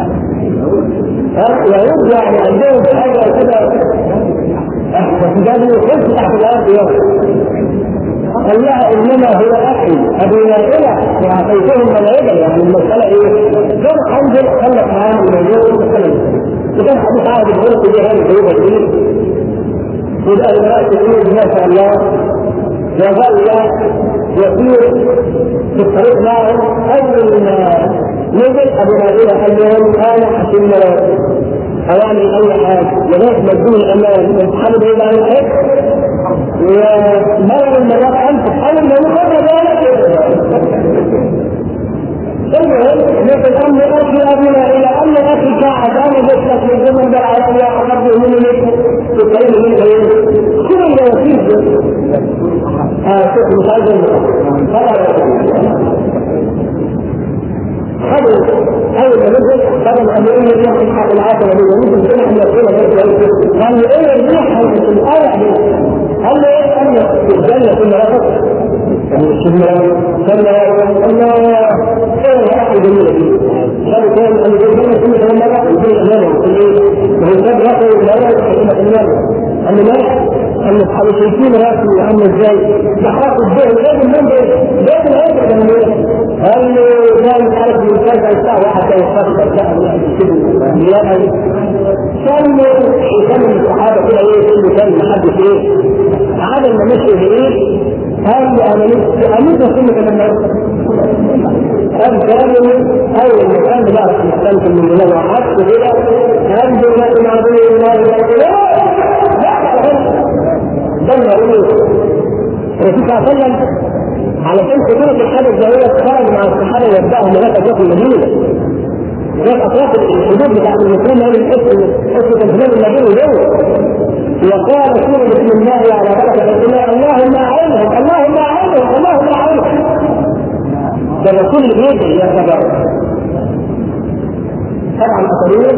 يعود يعني عندهم حاجه كده بس ده يخش تحت الارض يوم. قال لها انما هو اخي ابو نائله واعطيتهم ملعبه. يعني المساله ايه؟ دول انزل خلت معاهم الموضوع المساله وكان حديث عهد الخلق دي هذه الخيوبه دي. وده المرأة تقول ما شاء الله وظل يسير في الطريق معهم. اول ما نزل ابو نائله قال لهم انا حسن اوامر اي حاجه لغايه ما تكون الامان والحل بعيد عن الحج. ومرة من المرات انفق اول ما نخرج ذلك المهم مثل امر اخي ابونا الى ان اخي كعب انا جبت لك من زمن بالعربيه احبه مني لك تتكلم من غير كل ما يصير شوف مش عايز اول ما نزل طبعا امرين الريح في حق العاصمه دي ممكن تكون احنا نقولها قال له ايه الريح في الايه دي؟ قال له ايه؟ قال له في الجنه كل رفض الله ايه الريح الجميله دي؟ قالوا كان ان الجنه كل مره يكون امامه في الايه؟ وهو كان راسه الى امامه. قال له لا قال له اصحاب الشيطان راسه عامل ازاي؟ ضحك الظهر لازم ننزل لازم هيك جميله. قال له ده مش عارف من كذا الساعه واحد يوصل الساعه كان الصحابه كده ايه كان محدش ايه عادل ما مشي بايه. قال له انا نفسي اموت كل كلام قال كامل اول ما كان بقى مستنكر من الله وحدت كده قال له ما تعبد الله دمر الرسول صلى الله عليه وسلم علشان خطوره الحدث ده هو خرج مع الصحابه يبداهم لغايه اطراف المدينه لغايه اطراف الحدود بتاعت المسلمين هذه حته تنزيل المدينه جوه. وقال رسول بسم الله على بركه الله اللهم اعينهم اللهم اعينهم اللهم اعينهم. ده الرسول اللي بيدعي يا خبر طبعا اطريق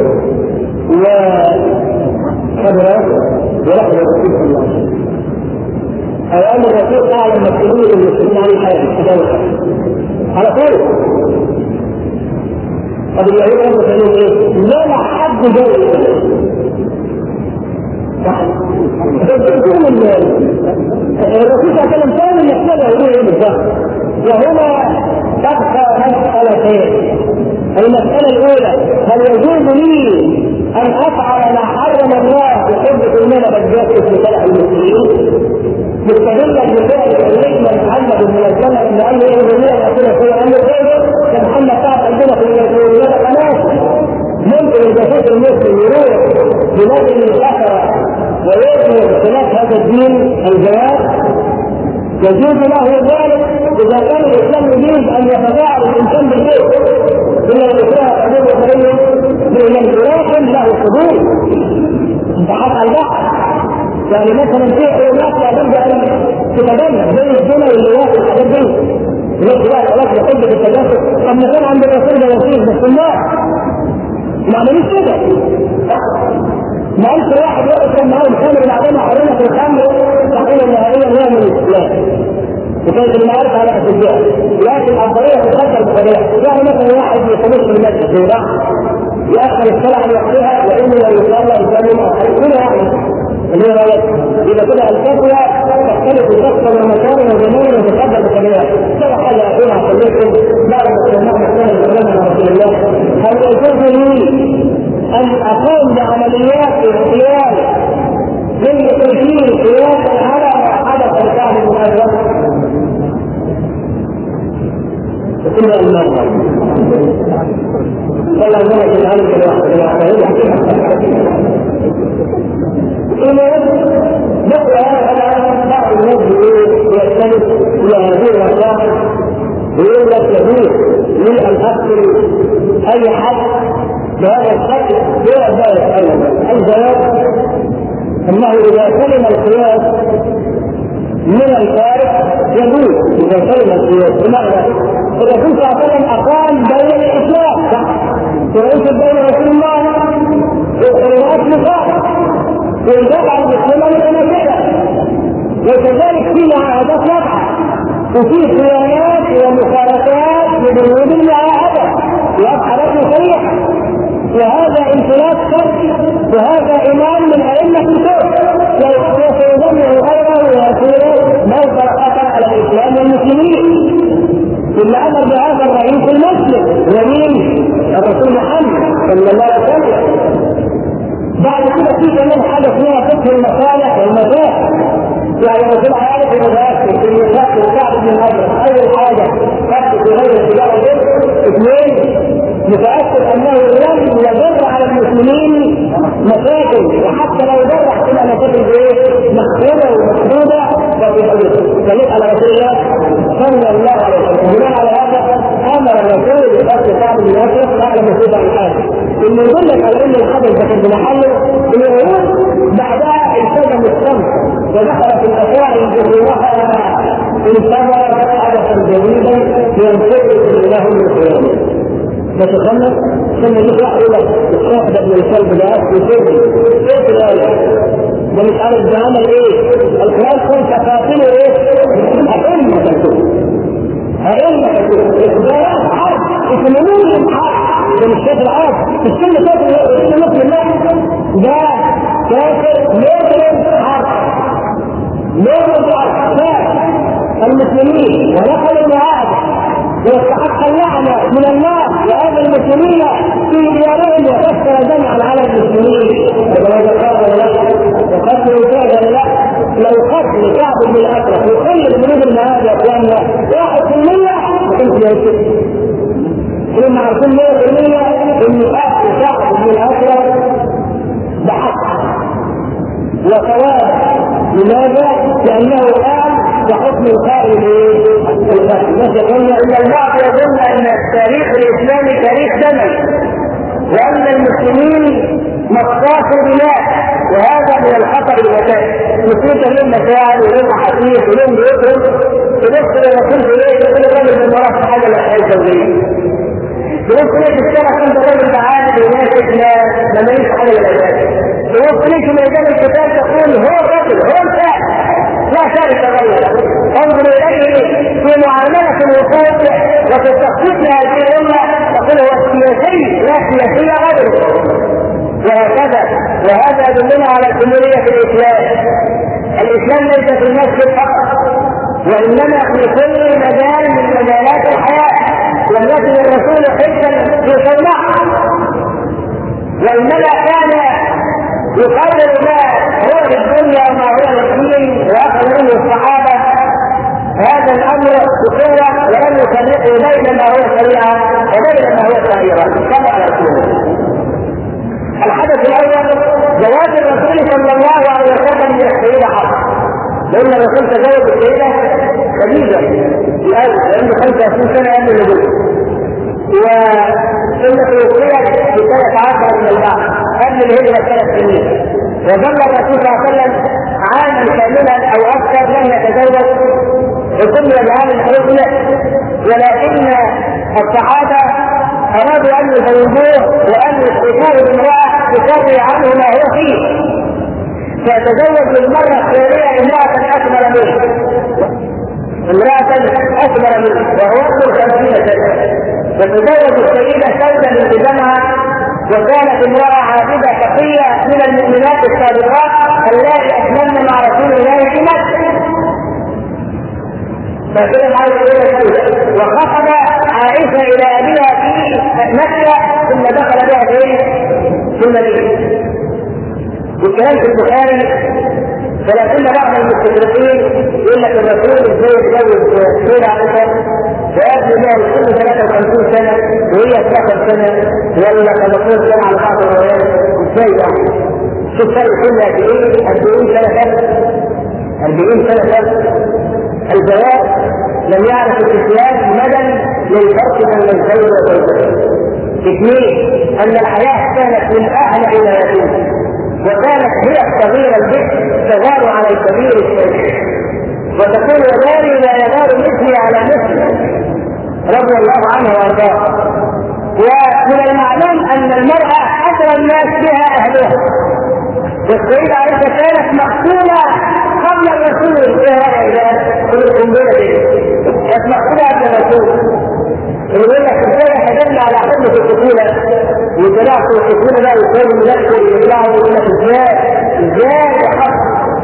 وخبرات ورحمه الرسول صلى الله عليه وسلم. أولا الرسول أعلم مسؤولية المسلمين عن الحياة على طول. طب اليهود هم قالوا ايه؟ لا حد جاي الرسول صلى الله عليه وسلم كان المسألة يقول ايه بالظبط؟ وهما تبقى مسألتين. المسألة الأولى هل يجوز لي أن أفعل ما حرم الله بحجة إن أنا بتجسس لصالح المسلمين؟ مستدلة بفعل النجمة محمد بن الجنة إن قال له إيه جميع الأسئلة فيه قال له إيه كان محمد تعب عندنا في الولاية قناة ممكن إذا شاف المسلم يروح بلاد الأخرى ويظهر خلاف هذا الدين الجواب يجوز له ذلك إذا كان الإسلام يجوز أن يتفاعل الإنسان بالبيت إلا الإسلام أمور وخير بين الجراح له حضور انت حق البحث يعني مثلا في علومات لابد ان تتبين زي الزنا واللواء والحاجات دي. ليش بقى العلاج يحب بالتجسس؟ طب ما كان عند الرسول ده وسيل بس النار ما عملوش كده. ما قالش واحد يقف معاه الخمر بعدين حرمت الخمر تحريما نهائيا هو من الاسلام. وكانت المعارف على أسبوع، لكن الأفضلية تقدر بطبيعة. يعني مثلا واحد يخلص من المسجد في بعض يأخر الصلاة عن وقتها وإنه لو يصلى يسلم كل واحد اللي هو إذا كده الفتوى تختلف شخصا ومكانا وزمانا وتقدر بطبيعة. كما حاجة أقول أحسنكم بعد ما سمعنا كلام الكلام عن رسول الله، هل يجوز لي أن أقوم بعمليات اغتيال من تشير قياسا على ما حدث لكعب بن أشرف؟ كل المرة والله ما في العالم بقي هذا بعض الناس يختلف الى هذه الاشياء ويقول لك يجوز من ان اقتل اي حد بهذا الشكل بلا ذلك. الجواب انه اذا سلم القياس من الفارق يجوز اذا سلم القياس. بمعنى إذا كنت أعتقد أقام بين الإسلام ورئيس الدولة رسول الله والحرمات مصارة والجمع المسلمين كما كده، وكذلك في معاهدات وضعة وفي صيانات ومخالفات لبنود المعاهدة وضع رجل صريح، وهذا انفلات شرعي وهذا إمام من أئمة الكفر لو سيضمه غيره ويصير موقع خطر على الإسلام والمسلمين. ثم امر بهذا الرئيس المسلم ومين؟ الرسول محمد صلى الله عليه وسلم. بعد كده في كمان حاجه اسمها فقه المصالح والمفاسد. يعني الرسول عارف المفاسد في الميثاق وكعب بن الاشرف اول حاجه فقه في غير التجاره دي. اثنين متاكد انه لم يضر على المسلمين مشاكل، وحتى لو ضر هتبقى مشاكل بايه؟ مخفوضه ومحدوده فليس على رسول الله صلى الله عليه وسلم. بناء على هذا امر الرسول بقتل كعب بن الاشرف بعد مصيبه الحاج. اللي يدلك على ان الحدث ده كان بمحله اليهود بعدها التزم الصمت ودخل في الافاعي جمهورها انتظر حدثا جديدا ينتقل لهم من خلاله. نتخلص ثم يجي واحد يقول لك الشيخ ده ابن الكلب ده اسمه كيف الايه؟ ده مش عارف ده عمل ايه؟ القرآن كنت قاتله ايه؟ أئمة تكون إخبارات حرب إسلامية حرب. ده مش كافر عرب السنة كافر مثل الله ده كافر يضرب حرب يضرب أطفال المسلمين ونقل المعاد ويستحق اللعنة من الله وهذا المسلمين في ديارهم وكسر جمعا على المسلمين. وهذا قال له وقتل كاد له لو قتل كعب بن الاشرف وخير من ابن هذا كان 1% كنت يوسف كنا عارفين 100% ان قتل كعب بن الاشرف بحق وثواب. لماذا؟ لانه قال بحكم القائل قلنا ان البعض يظن ان التاريخ الاسلامي تاريخ زمن وان المسلمين مصاص البلاد، وهذا من الخطر الوكالي. المسلمين لهم مشاعر ولهم حديث ولهم بيوتهم تبص للرسول في ايه؟ يقول الراجل من مرات حاجه للحياه الزوجيه. تبص ليه في السنه كنت الراجل تعالى وناسك ما ماليش حاجه للعباده. تبص ليه في ميدان القتال تقول هو الرجل هو الفاعل لا شيء يتغير. انظر اليه في معامله الوقوف وفي التخطيط لهذه الامه تقول هو سياسي لا سياسيه غيره، وهكذا. وهذا يدلنا على الجمهوريه في الاسلام. الاسلام ليس في المسجد فقط وانما في كل مجال من مجالات الحياه. لم يكن الرسول حجا في صنعه وانما كان يقرر ما هو للدنيا وما هو للدين واخذ منه الصحابه هذا الامر بقوه ولم يفرقوا بين ما هو شريعه وبين ما هو شريعه كما على رسوله. الحدث الاول زواج الرسول صلى الله عليه وسلم من السيده حفصه، لان الرسول تزوج السيده خديجه الاول لانه 25 سنه قبل النبوه، وثم توفيت في سنه 10 من البعث قبل الهجره 3 سنين. وظل الرسول صلى الله عليه وسلم الصحابة أرادوا أن يزوجوه وأن يشركوه بامرأة تسوي عنه ما هو فيه، فتزوج المرة الثانية امرأة أكبر منه، وهو ابن 50 سنة، فتزوج السيدة سودة بنت زمعة، وكانت امرأة عابدة تقية من المؤمنات السابقات اللاتي أسلمن مع رسول الله في مكة. فكده وخطب عائشة إلى أبيها في مكة ثم دخل بها في المدينة. والكلام في البخاري، ولكن بعض المستشرقين يقول لك الرسول ازاي يتجوز سيدة عائشة ويبدو له كل 53 سنة وهي 12 سنة ولا 15 سنة على بعض الروايات، ازاي يعني؟ شوف فرق كل قد ايه؟ 40 سنة فرق، 40 سنة فرق. الجواب لم يعرف الاسلام مدى للفرق بين الزوج والزوجة. اثنين، ان الحياة كانت من اعلى عنايتهم، وكانت هي الصغيرة البكر تغار على الكبير الشيخ، وتقول وداري لا يغار مثلي على مثلي رضي الله عنه وارضاه. ومن المعلوم ان المرأة اثر الناس بها اهلها، والسيدة عائشة كانت مقتولة قبل الرسول في القنبلة دي، كانت مقتولة قبل الرسول. يقول لك ازاي حددنا على حدة الطفولة وطلعت الطفولة بقى وكانوا ملكوا ويطلعوا ويقول لك ازاي حق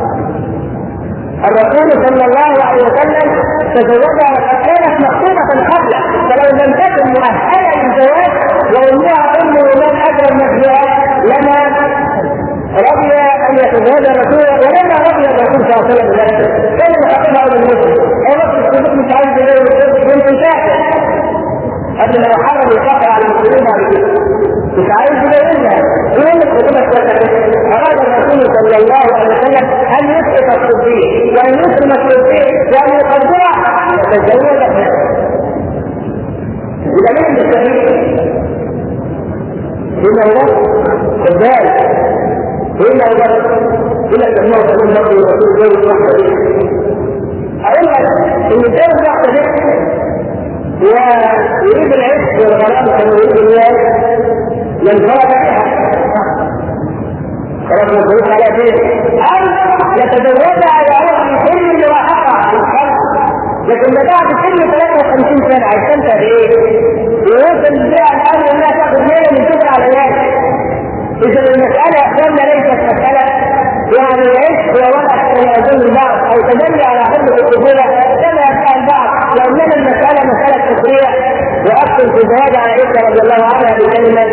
الرسول صلى الله عليه وسلم تزوجها وقد كانت مخطوبة قبله، فلو لم تكن مؤهلة للزواج وامها ام ومن اجر نفسها لما رضي ان يتزوج الرسول، ولما رضي الرسول صلى الله عليه وسلم بنفسه كان يخطبها بالمسلم او الرسول مش عايز يتزوج بنت كافر قبل ما يحرم القطع على المسلمين على كده، مش عايز يتزوجها. يقول لك اراد الرسول صلى الله عليه وسلم ان يسقط الصديق وان يسلم الصديق وان يقدرها يتزوجها. اذا مين الصديق؟ هنا هو كذلك، هنا هو الى انه تكون نبي الرسول زوج واحده. اقول لك ان الزوج واحده ويريد العشق والغرام كما يريد الله ينفرد بها خلاص مفروض على فيه او يتزوجها وهو في سن مراهقه، لكن بعد سن 53 سنه عشان ايه؟ يوصل بها الامر انها تاخذ ليله من كبر على العيال. اذا المساله يا اخواننا ليست مساله يعني العشق وولد يظن البعض او تدلي على حب الطفوله كما يفعل البعض، لانما المساله مساله تشريع. واقسم في زواج عائشه رضي الله عنها بكلمه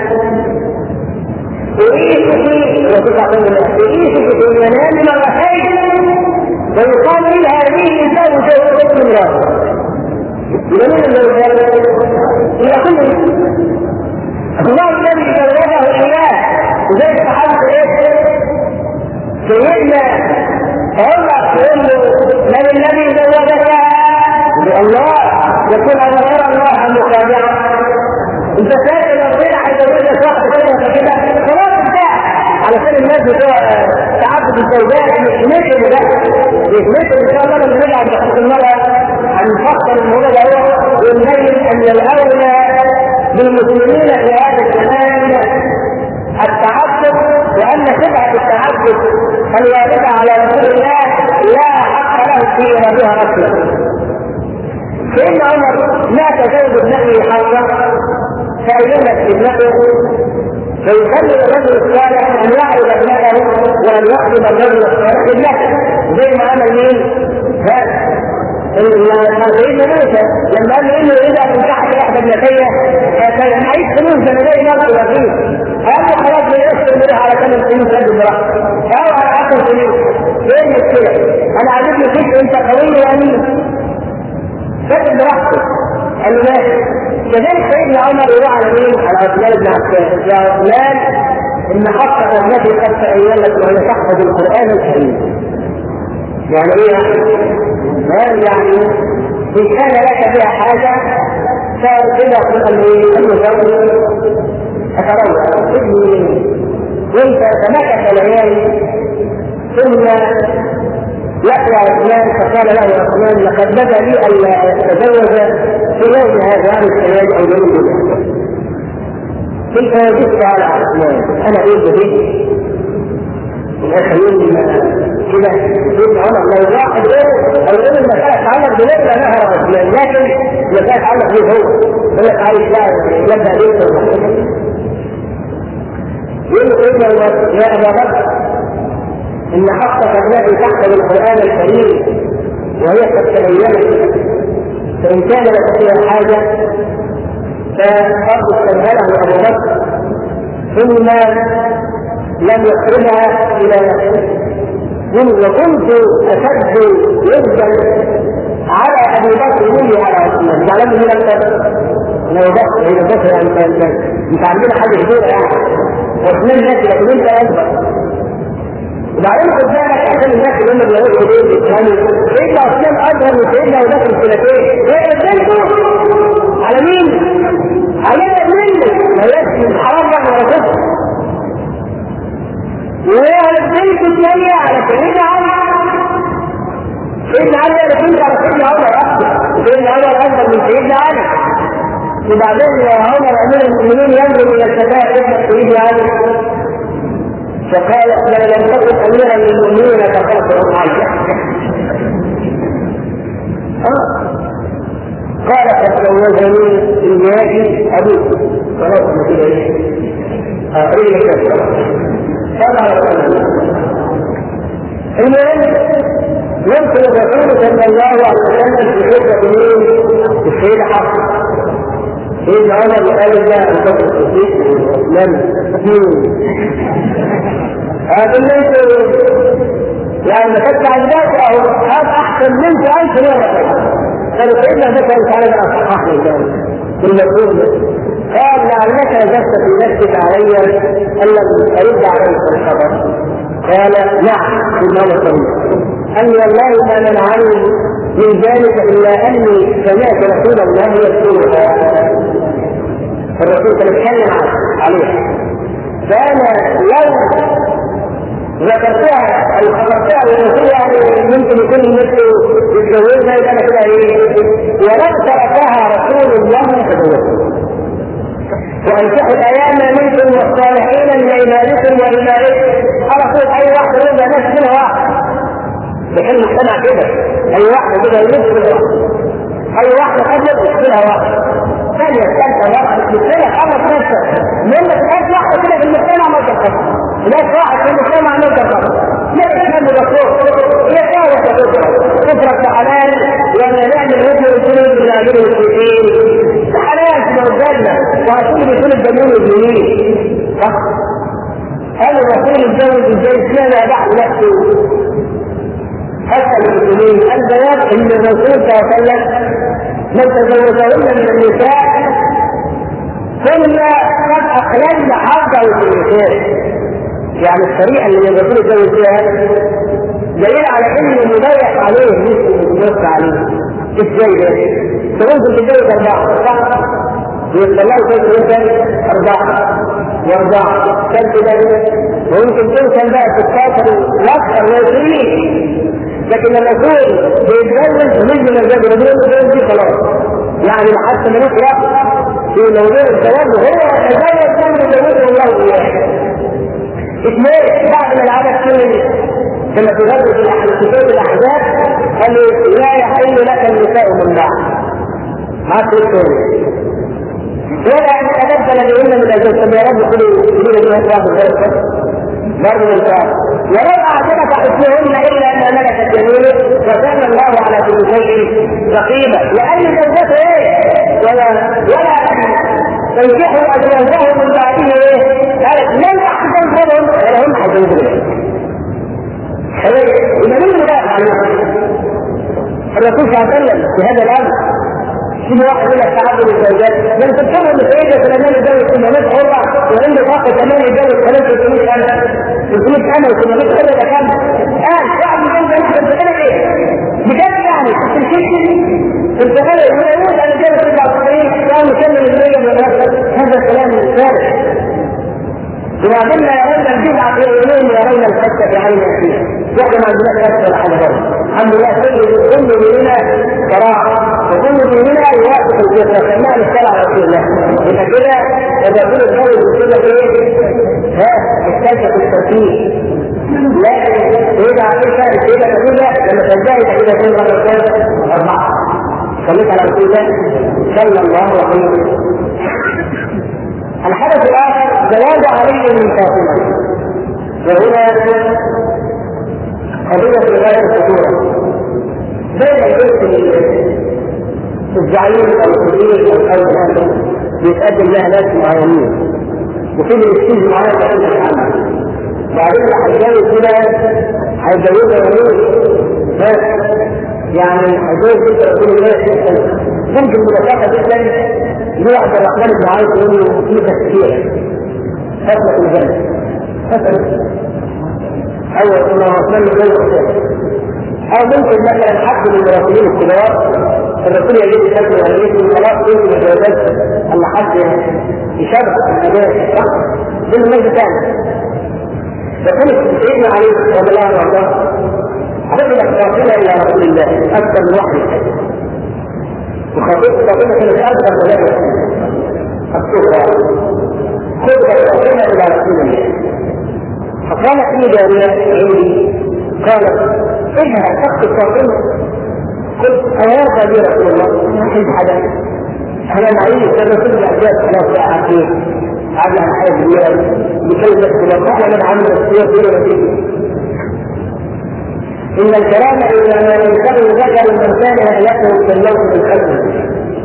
أعيشك في المنام مرتين ويقال لي هذه زوجة امرأة. لمن الزوجات؟ إلى كل الله الذي زوجه إياه زي الصحابة إيه؟ سيدنا عمر يقول له من الذي زوجك؟ الله يقول أنا أرى الله مخادعا. أنت فاكر ربنا هيزوجك واحدة كده خلاص انتهى، علشان الناس بتوع تعبد الزوجات يتمثلوا ده يتمثلوا ان شاء الله لما نرجع بحث المرأة هنفصل الموضوع ده ونبين ان الاولى بالمسلمين في هذا الزمان التعبد، وان شبهة التعبد الواردة على رسول الله لا حق له في ارادها اصلا. سيدنا عمر مات زوج ابنته حفصة فأينت ابنته، فيخلي الرجل الصالح ان يعرض ابنته وان يخدم الرجل الصالح ابنته زي ما عمل مين؟ سيدنا موسى لما قال له انه اذا انكحت احدى ابنتيه كان عايز فلوس زي ما قال فيه، قال له خلاص بيسر منها على 8 سنين تقدم براحتك او على 10 سنين. ايه المشكله؟ انا عاجبني فيك انت قوي وامين تقدم براحتك. قال له ماشي. كذلك سيدنا عمر يروح على مين؟ على عثمان بن عفان. يا عثمان ان حفصة التي قد تأيلت وهي تحفظ القرآن الكريم. يعني ايه؟ قال يعني ان كان لك بها حاجة فكده تقول لي المجرد اتروى ابني وانت تمكث ليالي ثم يقوى عثمان فقال له عثمان لقد بدا لي الا اتزوج في يوم هذا عن الشباب او يوم كيف وجدت على عثمان انا اريد به يخلون كده سيدنا عمر لو واحد او يقول المسألة تعلق بلغة نهر عثمان لكن المسألة تعلق به هو يقول لك عايز لا يبدأ بيته يقول له يا ابا بكر ان حقك الذي تحفظ القرآن الكريم وهي قد تبينت فان كان لك فيها حاجة فقد استنهله ابو بكر ثم لم يخرجها الى نفسه وكنت اشد يدا على ابي بكر مني على عثمان تعلموا من اكثر ابو بكر هي بكر انت عندنا حاجه كبيره يعني عثمان ذكي لكن انت اكبر وبعدين خد بالك عشان الناس اللي هم بيقولوا ايه يعني سيدنا عثمان اكبر من سيدنا ابو بكر سنتين ايه اديته على مين؟ علينا منك ما يكفي حرام بقى ولا كفر والبنت الثانية على سيدنا عمر سيدنا علي انا كنت على سيدنا عمر اكثر سيدنا عمر اكبر من سيدنا علي وبعدين عمر امير المؤمنين ينظر الى الشباب ابن سيدنا علي فقال انا لم تكن اميرا للمؤمنين فقلت علي قال قد زوجني الناجي ابوك خلاص ما كده ايه رجل المهم يمكن الرسول صلى الله عليه وسلم في خطة السيدة حفصة سيدنا عمر قال الله أن تكون الصديق لم هذا اللي يعني تتبع الناس هذا أحسن منك 1000 مرة قالوا سيدنا مثلا تعالى أصحاح لله المسؤول قال لعلك نزلت في نفسك علي ان لم ارد عليك الخبر قال نعم في المال الطويل اني والله ما منعني من ذلك الا اني سمعت رسول الله يقولها الرسول كان يتكلم عليها فانا لو ذكرتها او خبرتها للرسول يعني ممكن يكون مثل يتجوزها يبقى انا كده ايه ولو تركها رسول الله تزوجها وانكحوا الايام منكم والصالحين من عبادكم وامائكم على طول اي واحد يبقى ناس منها واحد لكن المجتمع كده اي واحد كده يلبس منها اي واحد قد يلبس منها واحد ثانيه ثالثه واحد مثلها خمس نفسه منك تلاقي واحده كده في المجتمع ما تخطط هناك واحد في المجتمع ما تخطط لا تفهم الرسول هي كانت تفرق بحلال ولا نعمل رجل الجنود اللي عملوا الشيئين حلال في موجودنا وعشان بيكون الجميل والجميل صح؟ هل الرسول الجوز ازاي كان بعد نفسه حتى المسلمين البيان ان الرسول صلى الله عليه وسلم من تزوجهن من النساء ثم قد اقللنا حظه في النساء يعني الطريقه اللي الرسول يتجوز فيها دليل على انه مضيق عليه مش متوسع عليه ازاي ده؟ فممكن تتجوز 4 صح؟ يطلعوا مثلا 4 و4 كم كده ويمكن توصل بقى 16 واكثر و20 لكن الرسول بيتجوز مش من الزوج الرجل دي خلاص يعني حتى ملوش وقت في موضوع الزواج وهو تزوج كان يتجوزه الله اياه. اثنين بعد ما العدد كله كما في غزوة كتاب الاحزاب قالوا لا يحل لك النساء من بعد ما تقول ولا ان ادبت لديهن من الجسم يا رب كل الناس برضه الانسان ولو اعجبك حسنهن الا ان ملكت يمينك وكان الله على كل شيء رقيبا لان زوجته ايه ولا تنكحوا ازواجهم من بعده ايه قالت لن احسن منهم ولا هم حسنهم يبقى مين مدافع عنه الرسول صلى الله عليه وسلم في هذا الامر في واحد يقول لك تعدد الزوجات لما تتكلم ان سيدة سليمان يتجوز 800 حرة وعنده طاقة كمان يتجوز 300 سنة 300 سنة و800 سنة ده كام؟ واحد يتجوز انت كده ايه؟ بجد يعني انت كده يقول انا جايب 97 كان مكمل المية من الناس هذا الكلام فارغ وما كنا يرون البدعة في عينين يرون الفتة في عين أخيه. نحن ما عندنا فتة ولا حاجة برضه. الحمد لله كل ديننا صراحة وكل ديننا يوافق الفطرة كما نشترع رسول الله. إذا كده إذا كل الدول كده إيه؟ السلسة الترتيب. لكن إذا عملت كده لما تنتهي كده كل مرة 4 صليت على رسول الله صلى الله عليه وسلم. الحدث الآخر زواج علي من فاطمة، وهنا قضية غاية الخطورة بين الجزء الزعيم أو الكبير أو الأول بيتقدم لها ناس معينين وفي الاستيز معين بأنه العمل. بعدين هيتجوز كده هيتجوزها ناس يعني هيتجوز كده رسول الله ممكن ببساطة جدا ليه عبد الرحمن بن عوف يقول له في تفكير فترة الجنة مثلا أول إنه عثمان بن أو ممكن مثلا حد من المراسلين الكبار الرسول يجب يشكل هذه الخلاص يمكن الجوازات أن حد يشرف الأداء صح؟ دي المجد ثاني فكانت سيدنا علي رضي الله عنه عرفنا فاطمة إلى رسول الله أكثر من واحد وخطيب فاطمة كانت أكبر ولاده الصغرى خذ فاطمة إلى رسول الله. فقالت لي جارية عندي قالت إنها تقتل فاطمة. قلت أياك بي رسول الله ما حد حدا أنا معي سنة كل أحداث 3 ساعات عاد عن حاجة كبيرة بكلمة كلام أنا عامل السير كله إن الكلام إذا ينتهي ذكر الإنسان أهلته في اللوم الخلق.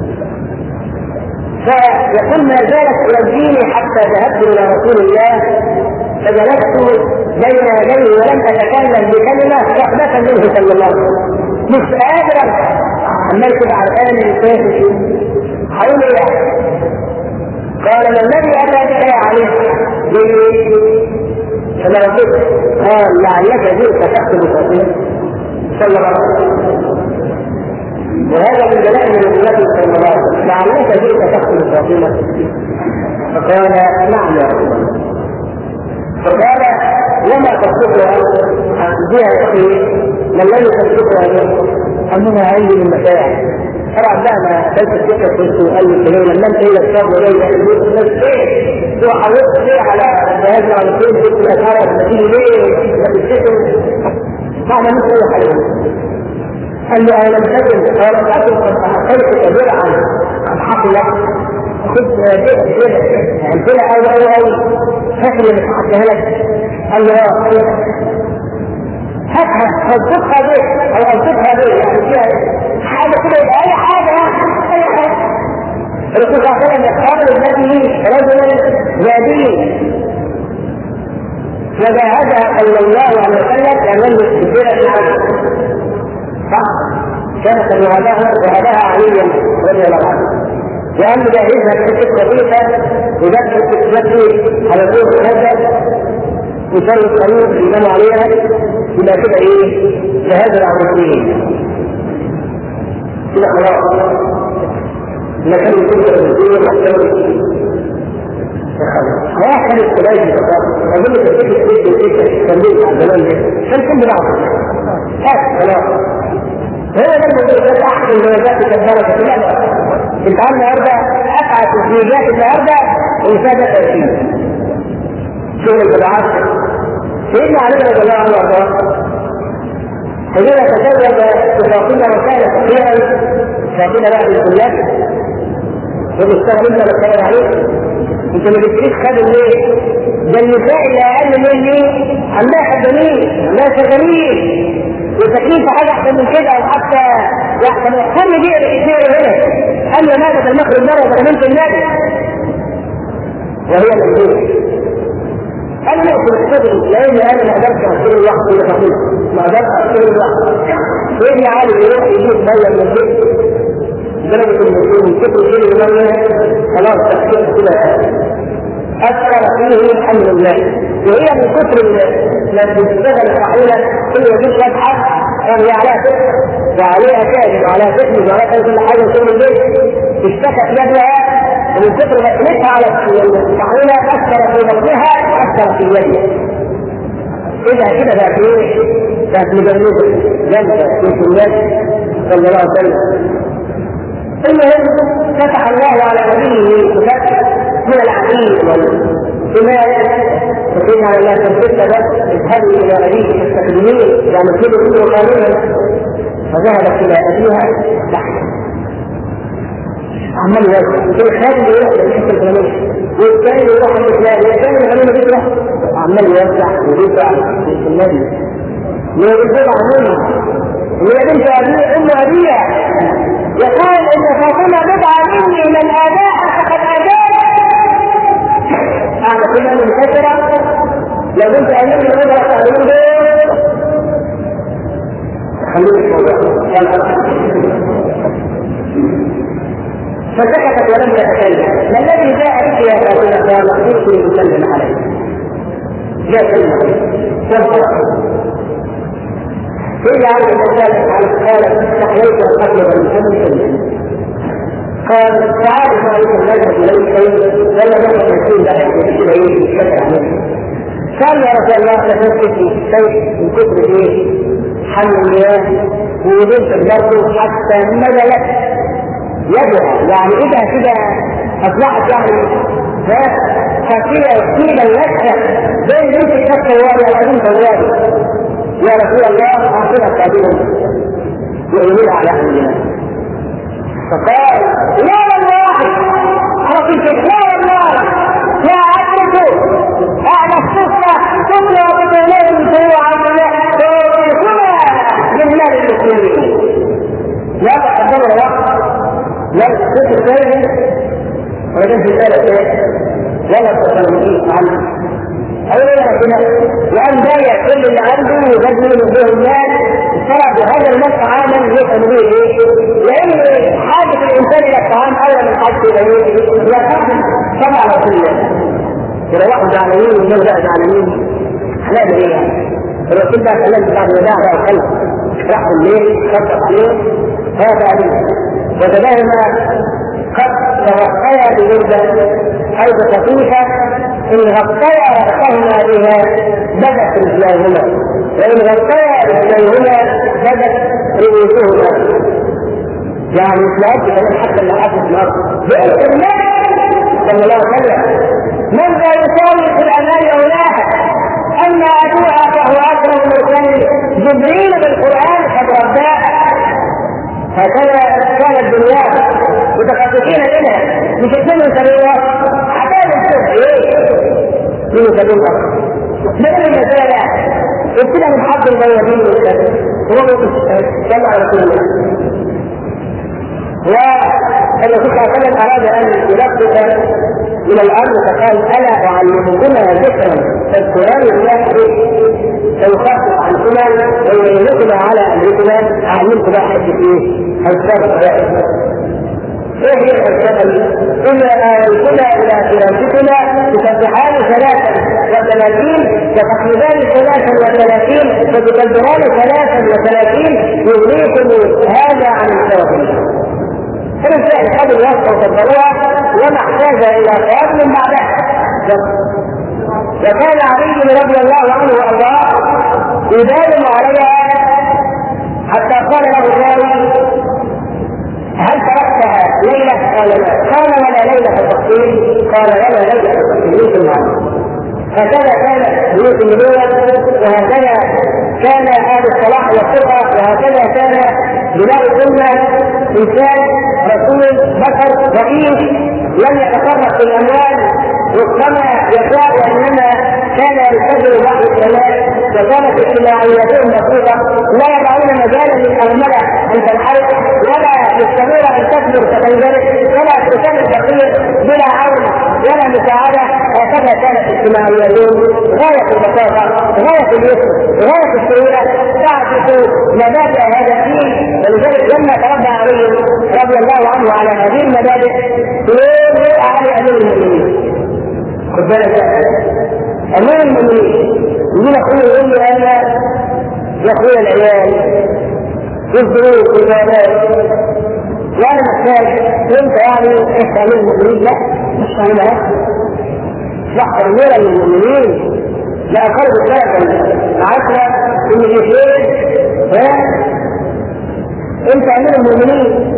فيقول ما زالت تؤذيني حتى ذهبت إلى رسول الله فجلست بين يديه ولم أتكلم بكلمة رحمة منه صلى الله عليه وسلم. مش قادر عمال كده عرقان الكافر حول الله. قال ما الذي أتى بك يا علي؟ فما ربك قال لعلك جئت تكتب فاطمة صلى الله عليه وسلم. وهذا من دلائل النبي صلى الله عليه وسلم لعلك جئت تكتب فاطمة. فقال نعم يا رسول الله. فقال وما تصدقها بها يا اخي ما الذي تصدقها انها عندي من مشاعر. طبعا بقى ما قلت الفكره كنت قال لي ليه لما انت هي الصبر وليه الناس ايه هو حاولت ليه على جهاز العربيين في الاسعار التي ليه ما تفتكر معنى مش اي حاجه. قال له انا لم تكن قال لكن قد تحققت كبيرا عن حق الله. كنت كده امثله او فاكر اللي حكيها لك. قال له هاتها صدقها بيه او اصدقها بيه يعني فيها حاجه كده يبقى اي حاجه اي حاجه. الرسول صلى الله عليه وسلم يختار لابنه رجلا زادي فجاهدها صلى الله عليه وسلم لانه كثيرا عنه صح كانت وهداها عليا رضي الله عنه لأن جاهزها كتب خفيفة وذكر على طول هذا يسوي القانون ينام عليها يبقى كده ايه لهذا العمليين كده خلاص لكن يكون الدين محتوى ما كان السلاجي أظن تفتكر كيف تنبيه على الزمان ده كان كل بعض خلاص هو ده الموضوع أحسن درجات الدرجة كلها. انت عارف النهارده أسعد تسجيلات النهارده ومساعدة تأثير شغل البضاعات. سيدنا علي رضي الله عنه وارضاه حينما تزوج بفاطمة وكانت فقيرا فاطمة بعد الكليات وبالسهل انت بتكلم عليه انت ما بتريد خادم ليه؟ ده النساء اللي اقل مني عندها خدامين عندها شغالين وساكنين في حاجه احسن من كده او حتى يحسن كل دي كتير هنا. قال له ماذا المخرج مره وبنت النبي وهي مجنونه. قال له في الصدر لان انا ما اقدرش اصير الوقت اللي فاضله ما اقدرش اصير الوقت. سيدنا علي يروح يجيب ميه من البيت درجه النزول من كتر شيء الميه خلاص تحكيم كده اثر فيه الحمد لله. وهي من كتر ما بتشتغل الصحيحه كل يجيب يبحث يعني عليها فكر وعليها كاذب وعليها فكر وعليها كل حاجه كل البيت اشتكت يدها ومن كتر ما قلتها على الصحيحه اثر في بطنها في يده إذا كده بقى إيه؟ بقت مجرده جنبه في الناس صلى الله عليه وسلم. المهم فتح الله على نبيه بفتح من العقيد والحماية فقيل على الله تنفذ بس اذهبوا إلى أبيه تستخدمين يعني كله قانونا فذهبت إلى أبيها تحت عمال يوزع كل خادم يروح للحته الفلانيه والثاني يروح للاسلام والثاني الغنيمه بيروح عمال يوزع ويدفع في النبي ويدفع عنه ويا بنت ابي ام ابيها يقول ان فاطمه بضعه مني من اباء فقد اباء اعلى كلمه منكسره لو بنت ابي بضعه تعلمون فسكتت ولم يتكلم. ما الذي جاء بك يا فاطمه يا مخلوق يسلم عليه؟ جاء كلمه قيل عنه الرسالة قال استحييت ان اطلب من قال تعالوا فعليكم نذهب اليه شيء ولا نذهب الشيء لا يشكر عليه. قال يا رسول الله لنفسك شيء من كثر ايه؟ حمل المياه ووجدت البرد حتى نزلت يدها يعني اذا كده اصبحت يعني فقيل يدها بين بنت الكفوار يا بنت الوالد يا رسول الله اعطنا قابلا يؤمن على اهلنا. فقال لا والله عرفت لا والله لا اعرف اعلى الصفه ثم وبدونين سوى عمله كما جمله المسلمين لا تقدم الوقت لا الصف الثاني ولكن في الثالث ولا تسلمين عنه أولا كده وأن بايع كل اللي عنده وجدني من به الناس اشترى بهذا المال طعاما يفهم به ايه؟ لأن حاجة الإنسان إلى الطعام أولا من حاجة إلى ايه؟ إلى طبعا رسول الله. ولو واحد زعلانين والناس بقى زعلانين هنعمل ايه يعني؟ الرسول بقى كلام بعد ما باع بقى وكلم راح الليل خطط عليه هذا عليه وتباهما قد توقيا بجلدة أو بخفيفة إن غطيا رأسهما بها بدت رجليهما وإن غطيا رجليهما بدت رؤوسهما. يعني إسلام كمان حتى اللي حدث النار بئر الناس صلى الله عليه وسلم من لا يساوي في الأمان أولاها أما أبوها فهو أكرم من جبريل بالقرآن قد رباه. هكذا كانت الدنيا متخصصين منها مش اثنين سبيلها عداد الصبح ايه؟ اثنين سبيلها مثل المسألة ابتدى من حد البيضين والكلام هو صلى على رسول الله. والرسول صلى الله عليه وسلم أراد أن يلقف من الأرض فقال ألا أعلمكما ذكرا تذكران الله فيخفف عنكما ويعينكما على أمركما أعلمكما حدث إيه؟ الفرق ايه هي الفلسفه؟ الا آويكما الى فراشكما تسبحان 33 وتقلبان 33 فتكبران 33 يغنيكم هذا عن الكافرين. فالفعل هذه الوصفه وكبروها وما احتاج الى قيام من بعدها. وكان علي رضي الله عنه وارضاه يداوم عليها حتى قال له الراوي هل تركتها ليلة؟ قال لا. قال ولا ليلة التقصير؟ قال ولا ليلة التقصير في النار. هكذا كان بيوت النبوة وهكذا كان أهل الصلاح والثقة وهكذا كان بناء الأمة إنسان رسول بشر ضعيف لم يتفرق في الأموال وكما يشاء وإنما كان يرتجل بعض السماء وكانت اجتماعياتهم بسيطة لا يضعون مجالا للأرملة أن تنحرق ولا يستمر أن تكبر كتنجرد ولا تكمل بقية بلا عون ولا مساعدة. هكذا كانت اجتماعياتهم غاية البساطة غاية اليسر غاية السهولة تعكس مبادئ هذا الدين. ولذلك لما تربى علي رضي الله عنه على هذه المبادئ يقول على أمير المؤمنين خد بالك أمير المؤمنين يجينا أخوه يقول له أنا يا أخويا العيال والظروف والبيانات وأنا محتاج أنت يعني إيش أمير المؤمنين؟ لا مش أمير لا أمير المؤمنين لا أقرب الثلاثة عشرة إن الشيء أنت أمير المؤمنين.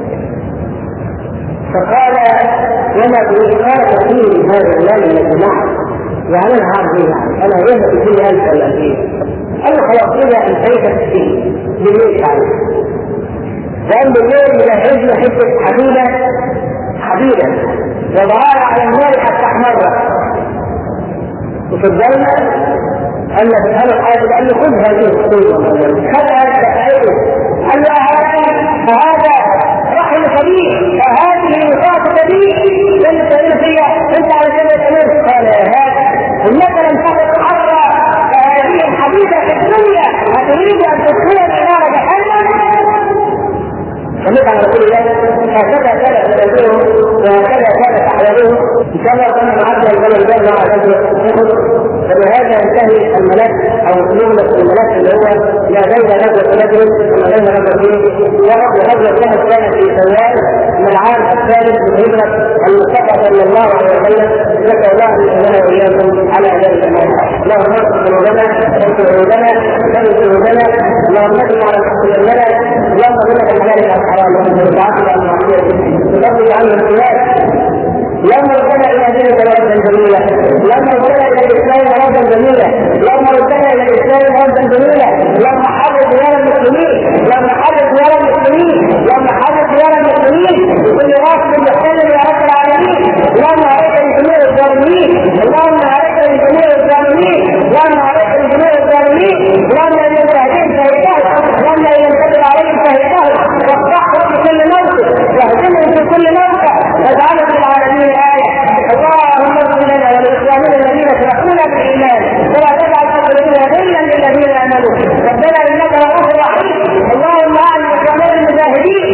فقال وما بإشارة فيه هذا المال من الجماعة يعني أنا هعرف إيه يعني أنا يهدف فيه 1000 ولا 2000. قال له خلاص كده انتهيت فيه بالليل تعالى. لأن بالليل يجهز له حتة حديدة وضعها على النار حتى احمر. وفي الجنة قال له بسأله حاجة قال له خذ هذه الخطوة خذها التفاعل قال له هذا رحم كبير فهذه نقاط كبير لن تسأل فيها انت على جنة الأمر. قال يا هذا انك لم تقل حرة فهذه الحديثة في الدنيا أتريد أن تدخل نار جهنم. فمثل على رسول الله هكذا كان تدعوه وهكذا كان تحللوه ان شاء الله كان معدل البلد ده مع رجل. فبهذا ينتهي الملك او يغلق الملك اللي هو لا بين رجل ورجل وما بين رجل ورجل كانت في شوال من العام الثالث من هجرة المصطفى صلى الله عليه وسلم. ذكر الله لنا واياكم على ذلك الموضوع. اللهم اغفر ذنوبنا واغفر عيوبنا واغفر ذنوبنا اللهم اجعل على المسلمين لنا اللهم بنا بحلالك الحرام وبطاعتك المعصيه تقضي عنا الخلاف. اللهم ردنا الى دينك ردا جميلا اللهم ردنا الى الاسلام ردا جميلا اللهم ردنا الى الاسلام ردا جميلا اللهم حرر ديار المسلمين اللهم حرر ديار المسلمين اللهم حرر ديار المسلمين بكل راسب محتل يا رب العالمين. اللهم عليك بجميع الظالمين اللهم عليك بجميع الظالمين اللهم عليك بجميع الظالمين. اللهم ان تهديهم فهداهم اللهم ان تقدر عليهم فهداهم وافتحهم في كل موقف واهدمهم في كل موقع واجعلهم للعالمين آية. اللهم اغفر لنا ولاخواننا الذين سبقونا بالايمان ولا تجعل قلوبنا غلا للذين امنوا ربنا انك رؤوف رحيم. اللهم اعلم اخواننا المجاهدين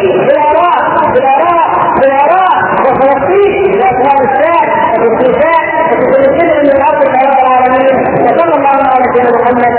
بالعراق وفلسطين وافغانستان وفي السودان وفي كل شيء من الارض يا رب العالمين. وصلى الله على سيدنا محمد